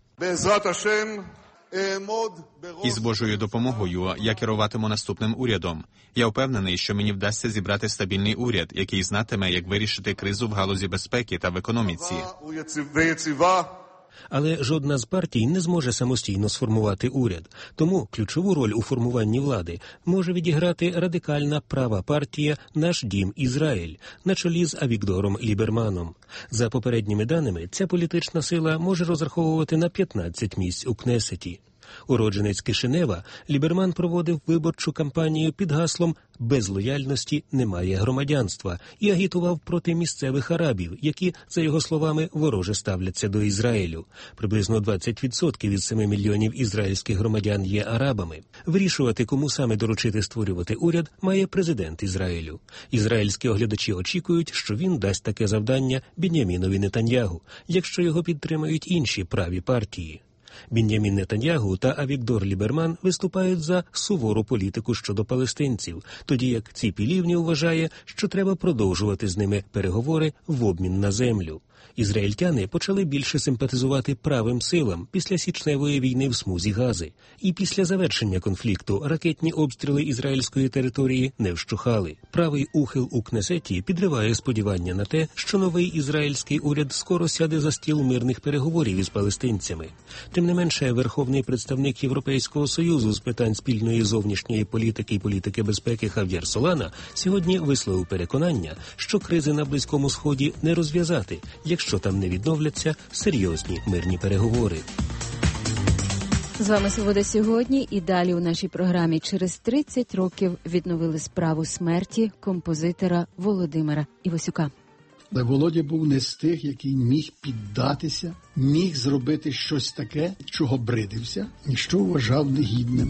Із Божою допомогою я керуватиму наступним урядом. Я впевнений, що мені вдасться зібрати стабільний уряд, який знатиме, як вирішити кризу в галузі безпеки та в економіці. Але жодна з партій не зможе самостійно сформувати уряд. Тому ключову роль у формуванні влади може відіграти радикальна права партія «Наш дім Ізраїль» на чолі з Авігдором Ліберманом. За попередніми даними, ця політична сила може розраховувати на 15 місць у Кнесеті. Уродженець Кишинева, Ліберман проводив виборчу кампанію під гаслом «Без лояльності немає громадянства» і агітував проти місцевих арабів, які, за його словами, вороже ставляться до Ізраїлю. Приблизно 20% із 7 мільйонів ізраїльських громадян є арабами. Вирішувати, кому саме доручити створювати уряд, має президент Ізраїлю. Ізраїльські оглядачі очікують, що він дасть таке завдання Бін'ямінові Нетаньягу, якщо його підтримають інші праві партії. Бін'ямін Нетаньягу та Авігдор Ліберман виступають за сувору політику щодо палестинців, тоді як Ціпі Лівні вважає, що треба продовжувати з ними переговори в обмін на землю. Ізраїльтяни почали більше симпатизувати правим силам після січневої війни в смузі Гази. І після завершення конфлікту ракетні обстріли ізраїльської території не вщухали. Правий ухил у Кнесеті підриває сподівання на те, що новий ізраїльський уряд скоро сяде за стіл мирних переговорів із палестинцями. Тим не менше, верховний представник Європейського Союзу з питань спільної зовнішньої політики і політики безпеки Хав'єр Солана сьогодні висловив переконання, що кризи на Близькому Сході не розв'язати, якщо там не відновляться серйозні мирні переговори. З вами «Свобода сьогодні» і далі у нашій програмі. Через 30 років відновили справу смерті композитора Володимира Івасюка. Володя був не з тих, який міг піддатися, міг зробити щось таке, чого бридився і що вважав негідним.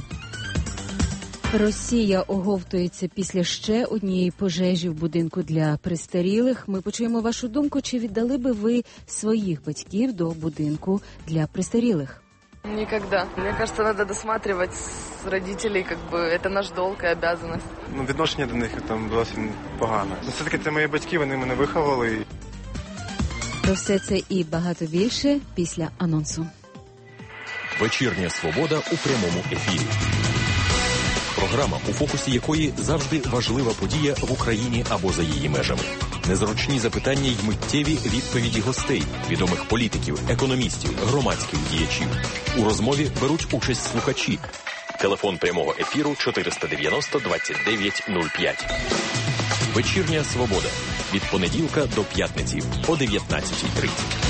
Росія оговтується після ще однієї пожежі в будинку для престарілих. Ми почуємо вашу думку, чи віддали би ви своїх батьків до будинку для престарілих? Никогда. Мне кажется, надо досматривать с родителей, как бы, это наш долг и обязанность. Відношення до них там досить погане. Все-таки це мої батьки, вони мене виховали. Про все це і багато більше після анонсу. Вечірня «Свобода» у прямому ефірі. Програма, у фокусі якої завжди важлива подія в Україні або за її межами. Незручні запитання й миттєві відповіді гостей, відомих політиків, економістів, громадських діячів. У розмові беруть участь слухачі. Телефон прямого ефіру 490 29 05. Вечірня «Свобода». Від понеділка до п'ятниці о 19:30.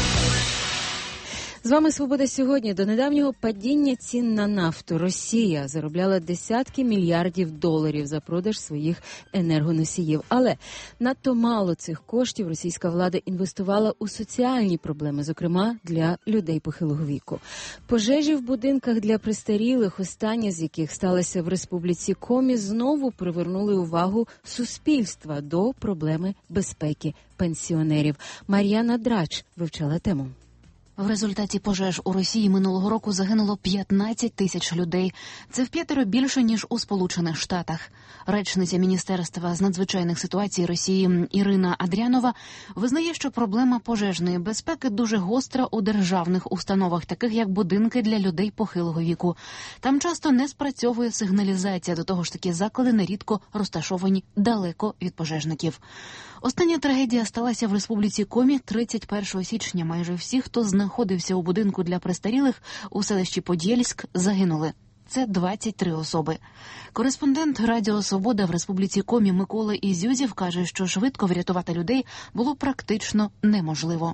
З вами «Свобода сьогодні». До недавнього падіння цін на нафту Росія заробляла десятки мільярдів доларів за продаж своїх енергоносіїв. Але надто мало цих коштів російська влада інвестувала у соціальні проблеми, зокрема для людей похилого віку. Пожежі в будинках для престарілих, остання з яких сталася в Республіці Комі, знову привернули увагу суспільства до проблеми безпеки пенсіонерів. Мар'яна Драч вивчала тему. В результаті пожеж у Росії минулого року загинуло 15 тисяч людей. Це вп'ятеро більше, ніж у Сполучених Штатах. Речниця Міністерства з надзвичайних ситуацій Росії Ірина Адрянова визнає, що проблема пожежної безпеки дуже гостра у державних установах, таких як будинки для людей похилого віку. Там часто не спрацьовує сигналізація, до того ж такі заклади нерідко розташовані далеко від пожежників. Остання трагедія сталася в Республіці Комі 31 січня. Майже всі, хто знаходився у будинку для престарілих у селищі Подєльськ, загинули. Це 23 особи. Кореспондент Радіо Свобода в Республіці Комі Микола Ізюзів каже, що швидко врятувати людей було практично неможливо.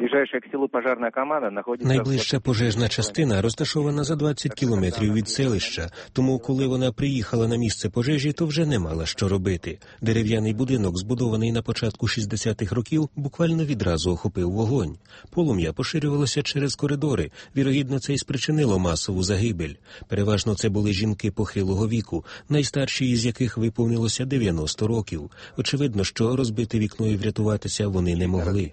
Найближча пожежна частина розташована за 20 кілометрів від селища, тому коли вона приїхала на місце пожежі, то вже не мала що робити. Дерев'яний будинок, збудований на початку 60-х років, буквально відразу охопив вогонь. Полум'я поширювалося через коридори. Вірогідно, це й спричинило масову загибель. Переважно це були жінки похилого віку, найстарші із яких виповнилося 90 років. Очевидно, що розбити вікно і врятуватися вони не могли.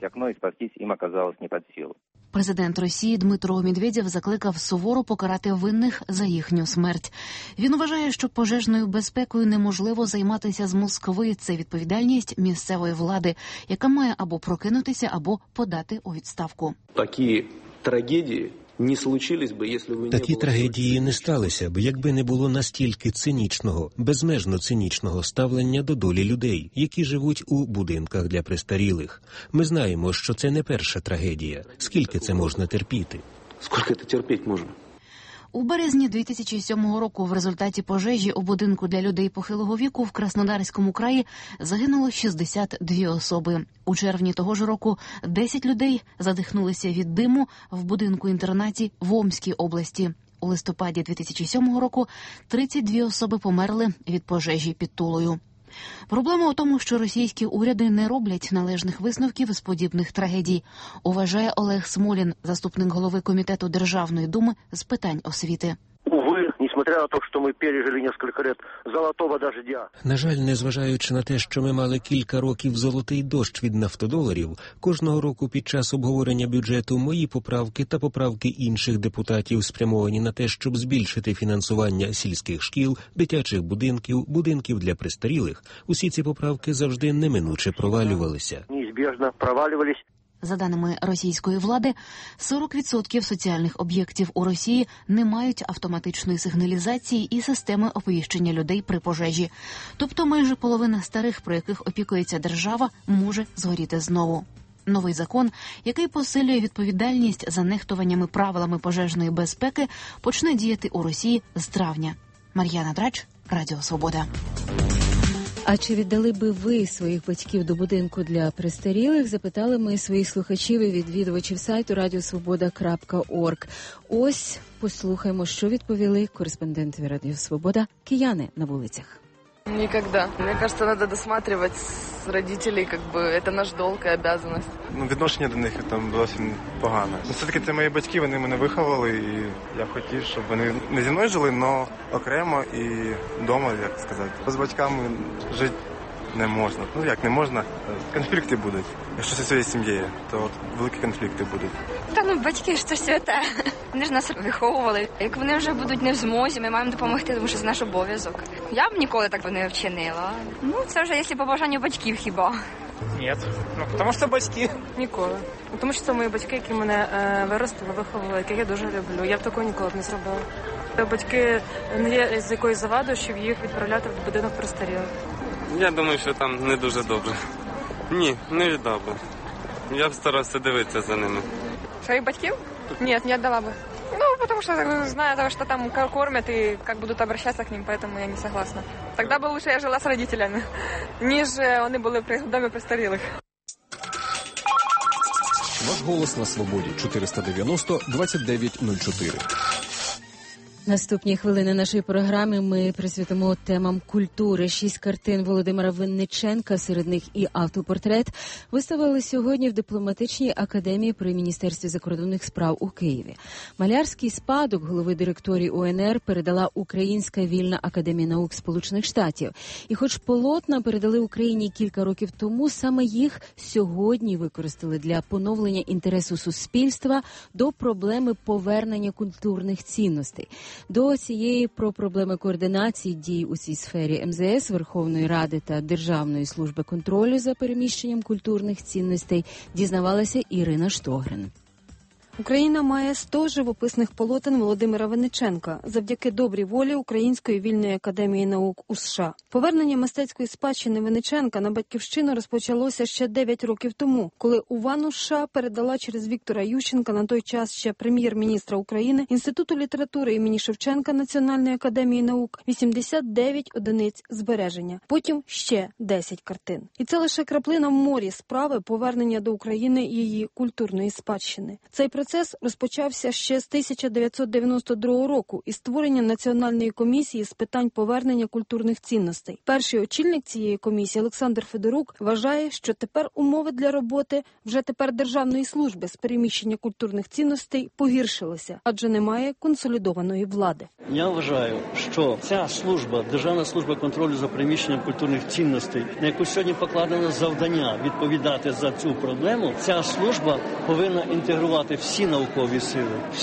Президент Росії Дмитро Медведєв закликав суворо покарати винних за їхню смерть. Він вважає, що пожежною безпекою неможливо займатися з Москви. Це відповідальність місцевої влади, яка має або прокинутися, або подати у відставку. Такі трагедії Такі трагедії не сталися б, якби не було настільки цинічного, безмежно цинічного ставлення до долі людей, які живуть у будинках для престарілих. Ми знаємо, що це не перша трагедія. Скільки це можна терпіти? Сколько это терпеть можно? У березні 2007 року в результаті пожежі у будинку для людей похилого віку в Краснодарському краї загинуло 62 особи. У червні того ж року 10 людей задихнулися від диму в будинку-інтернаті в Омській області. У листопаді 2007 року 32 особи померли від пожежі під Тулою. Проблема у тому, що російські уряди не роблять належних висновків з подібних трагедій, вважає Олег Смолін, заступник голови Комітету Державної думи з питань освіти. Несмотря на то, що ми пережили кілька років золотого дождя. На жаль, незважаючи на те, що ми мали кілька років золотий дощ від нафтодоларів, кожного року під час обговорення бюджету мої поправки та поправки інших депутатів спрямовані на те, щоб збільшити фінансування сільських шкіл, дитячих будинків, будинків для престарілих. Усі ці поправки завжди неминуче провалювалися. Неізбіжно провалювались. За даними російської влади, 40% соціальних об'єктів у Росії не мають автоматичної сигналізації і системи оповіщення людей при пожежі. Тобто майже половина старих, про яких опікується держава, може згоріти знову. Новий закон, який посилює відповідальність за нехтуваннями правилами пожежної безпеки, почне діяти у Росії з травня. Мар'яна Драч, Радіо Свобода. А чи віддали би ви своїх батьків до будинку для престарілих? Запитали ми своїх слухачів і відвідувачів сайту radiosvoboda.org. Ось послухаємо, що відповіли кореспонденти Радіо Свобода, кияни на вулицях. Никогда. Мне кажется, надо досматривать родителей, это наш долг і обязанность. Відношення до них там зовсім погане. Все-таки це мої батьки, вони мене виховали, і я хотів, щоб вони не зі мною жили, але окремо і вдома, як сказати. З батьками жити не можна. Як не можна, конфлікти будуть. Якщо це своєю сім'єю, то великі конфлікти будуть. Батьки ж це святе. Вони ж нас виховували. Як вони вже будуть не в змозі, ми маємо допомогти, тому що це наш обов'язок. Я б ніколи так не вчинила. Це вже, якщо по бажанню батьків хіба. Ні, тому що батьки. Ніколи. Тому що це мої батьки, які мене виростили, виховували, яких я дуже люблю. Я б такого ніколи б не зробила. Батьки не є з якоюсь завадою, щоб їх відправляти в будинок престарілих. Я думаю, що там не дуже добре. Ні, не віддав би. Я б старався дивитися за ними. Своих батьків? Нет, не отдала бы. Потому что знаю, что там кормят и как будут обращаться к ним, поэтому я не согласна. Тогда бы лучше я жила с родителями, ніж вони були в домі престарілих. Ваш голос на свободі. 490-2904. Наступні хвилини нашої програми ми присвятимо темам культури. 6 картин Володимира Винниченка, серед них і автопортрет, виставили сьогодні в дипломатичній академії при Міністерстві закордонних справ у Києві. Малярський спадок голови директорії УНР передала Українська вільна академія наук Сполучених Штатів. І хоч полотна передали Україні кілька років тому, саме їх сьогодні використали для поновлення інтересу суспільства до проблеми повернення культурних цінностей. До цієї про проблеми координації дій у цій сфері МЗС, Верховної Ради та Державної служби контролю за переміщенням культурних цінностей дізнавалася Ірина Штогрин. Україна має 100 живописних полотен Володимира Винниченка завдяки добрій волі Української вільної академії наук у США. Повернення мистецької спадщини Винниченка на батьківщину розпочалося ще 9 років тому, коли УВАНу США передала через Віктора Ющенка, на той час ще прем'єр-міністра України, Інституту літератури імені Шевченка Національної академії наук 89 одиниць збереження, потім ще 10 картин. І це лише краплина в морі справи повернення до України її культурної спадщини. Цей процес розпочався ще з 1992 року із створення Національної комісії з питань повернення культурних цінностей. Перший очільник цієї комісії Олександр Федорук вважає, що тепер умови для роботи вже тепер Державної служби з переміщення культурних цінностей погіршилися, адже немає консолідованої влади. Я вважаю, що ця служба, Державна служба контролю за переміщенням культурних цінностей, на яку сьогодні покладено завдання відповідати за цю проблему, ця служба повинна інтегрувати всі наукові сили, всі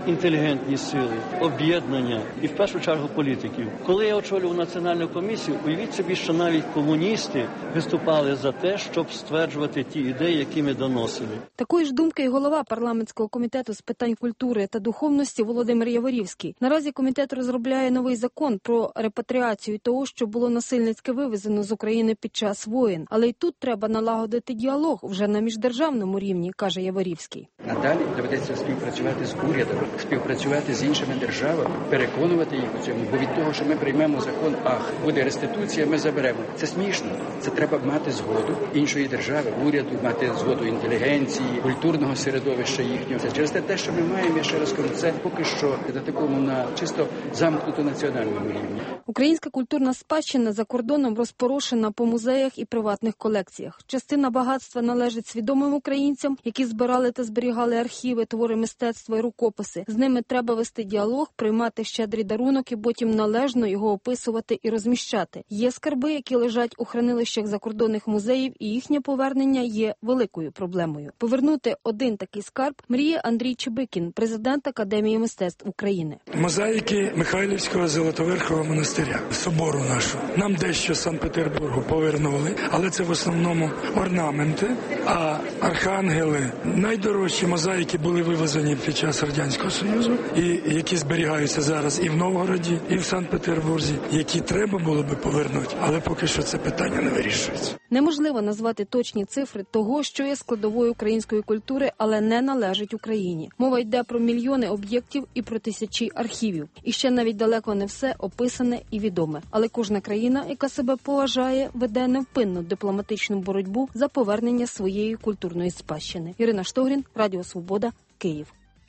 інтелігентні сили, об'єднання і в першу чергу політиків. Коли я очолював національну комісію, уявіть собі, що навіть комуністи виступали за те, щоб стверджувати ті ідеї, які ми доносили. Такої ж думки і голова парламентського комітету з питань культури та духовності Володимир Яворівський. Наразі комітет розробляє новий закон про репатріацію того, що було насильницьки вивезено з України під час воєн. Але й тут треба налагодити діалог вже на міждержавному рівні, каже Яворівський. А далі доведеться співпрацювати з урядом, співпрацювати з іншими державами, переконувати їх у цьому. Бо від того, що ми приймемо закон, буде реституція, ми заберемо. Це смішно. Це треба мати згоду іншої держави, уряду, мати згоду інтелігенції, культурного середовища їхнього. Це через те, що ми маємо, я ще раз кажу, це поки що на такому, на чисто замкнуто національному рівні. Українська культурна спадщина за кордоном розпорошена по музеях і приватних колекціях. Частина багатства належить свідомим українцям, які збирали та зберігали архіви, твори мистецтва і рукописи. З ними треба вести діалог, приймати щедрий дарунок і потім належно його описувати і розміщати. Є скарби, які лежать у хранилищах закордонних музеїв, і їхнє повернення є великою проблемою. Повернути один такий скарб мріє Андрій Чебикін, президент Академії мистецтв України. Мозаїки Михайлівського Золотоверхового монастиря, собору нашого. Нам дещо з Санкт-Петербургу повернули, але це в основному орнаменти, а архангели, найдорожчі мозаїки були вивезені під час Радянського Союзу, і які зберігаються зараз і в Новгороді, і в Санкт-Петербурзі, які треба було би повернути, але поки що це питання не вирішується. Неможливо назвати точні цифри того, що є складовою української культури, але не належить Україні. Мова йде про мільйони об'єктів і про тисячі архівів. І ще навіть далеко не все описане і відоме. Але кожна країна, яка себе поважає, веде невпинну дипломатичну боротьбу за повернення своєї культурної спадщини. Ірина Штогрін, Радіо Свобода, Київ.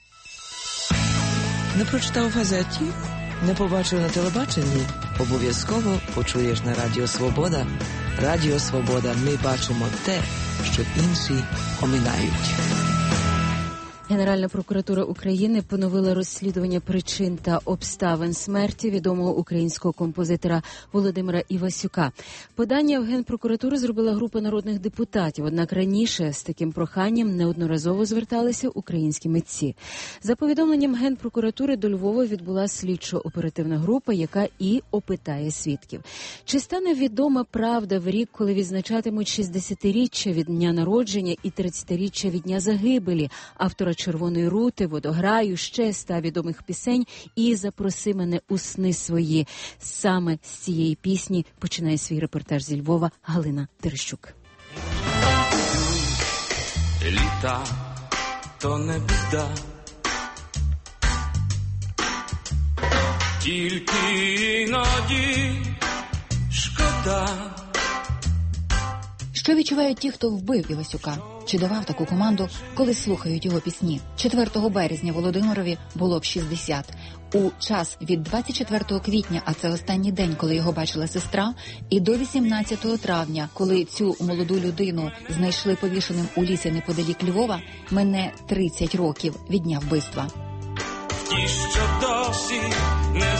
Не прочитав в газеті? Не побачив на телебаченні? Обов'язково почуєш на Радіо Свобода. Радіо Свобода. Ми бачимо те, що інші оминають. Генеральна прокуратура України поновила розслідування причин та обставин смерті відомого українського композитора Володимира Івасюка. Подання в Генпрокуратуру зробила група народних депутатів, однак раніше з таким проханням неодноразово зверталися українські митці. За повідомленням Генпрокуратури до Львова відбула слідчо-оперативна група, яка і опитає свідків. Чи стане відома правда в рік, коли відзначатимуть 60-річчя від дня народження і 30-річчя від дня загибелі автора «Червоної рути», «Водограю», ще 100 відомих пісень і «Запроси мене у сни свої». Саме з цієї пісні починає свій репортаж зі Львова Галина Терещук. Літа то не біда, тільки іноді шкода. Що відчувають ті, хто вбив Івасюка? Чи давав таку команду, коли слухають його пісні? 4 березня Володимирові було б 60. У час від 24 квітня, а це останній день, коли його бачила сестра, і до 18 травня, коли цю молоду людину знайшли повішеним у лісі неподалік Львова, мине 30 років від дня вбивства. Ті, що досі не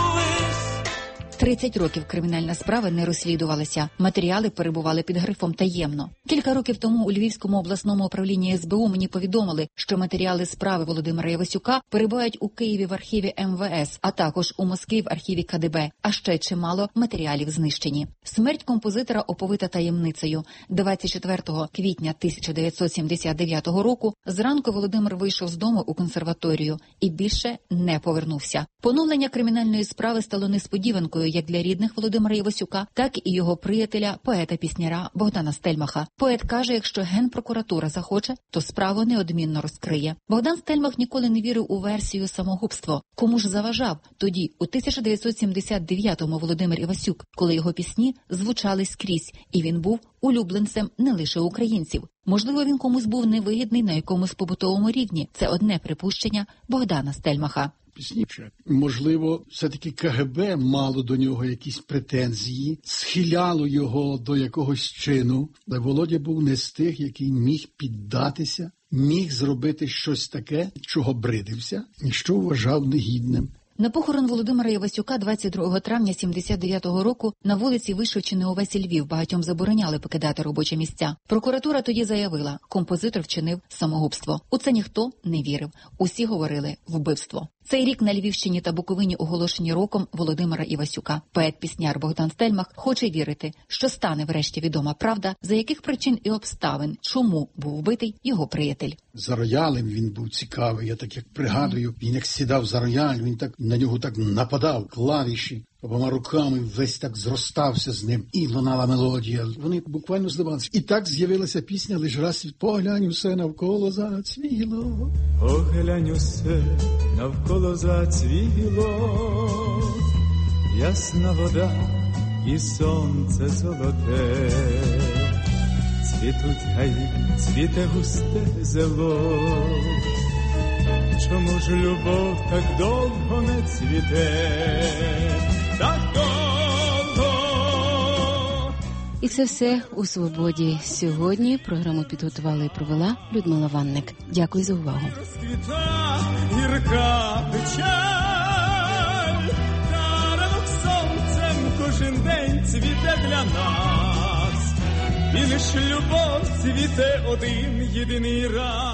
30 років кримінальна справа не розслідувалася. Матеріали перебували під грифом «таємно». Кілька років тому у Львівському обласному управлінні СБУ мені повідомили, що матеріали справи Володимира Івасюка перебувають у Києві в архіві МВС, а також у Москві в архіві КДБ, а ще чимало матеріалів знищені. Смерть композитора оповита таємницею. 24 квітня 1979 року зранку Володимир вийшов з дому у консерваторію і більше не повернувся. Поновлення кримінальної справи стало несподіванкою як для рідних Володимира Івасюка, так і його приятеля, поета-пісняра Богдана Стельмаха. Поет каже, якщо Генпрокуратура захоче, то справу неодмінно розкриє. Богдан Стельмах ніколи не вірив у версію самогубства. Кому ж заважав тоді, у 1979-му Володимир Івасюк, коли його пісні звучали скрізь, і він був улюбленцем не лише українців. Можливо, він комусь був невигідний на якомусь побутовому рівні. Це одне припущення Богдана Стельмаха. Можливо, все-таки КГБ мало до нього якісь претензії, схиляло його до якогось чину. Але Володя був не з тих, який міг піддатися, міг зробити щось таке, чого бридився і що вважав негідним. На похорон Володимира Івасюка 22 травня 79-го року на вулиці Вишивчини у весь Львів багатьом забороняли покидати робочі місця. Прокуратура тоді заявила, композитор вчинив самогубство. У це ніхто не вірив. Усі говорили – вбивство. Цей рік на Львівщині та Буковині оголошені роком Володимира Івасюка. Поет-пісняр Богдан Стельмах хоче вірити, що стане врешті відома правда, за яких причин і обставин, чому був вбитий його приятель. За роялем він був цікавий, я так як пригадую, він як сідав за рояль, він так на нього так нападав, клавіші, обома руками весь так зростався з ним, і лунала мелодія. Вони буквально зливалися. І так з'явилася пісня «Лиш раз поглянь усе навколо зацвіло». Поглянь усе навколо зацвіло, ясна вода і сонце золоте. Цвітуть гаї, цвіте густе зело. Чому ж любов так довго не цвіте? Так довго. І це все у «Свободі» сьогодні. Програму підготувала і провела Людмила Ванник. Дякую за увагу. Розквіта гірка печаль, та ранок сонцем кожен день цвіте для нас. І лиш любов цвіте один єдиний раз.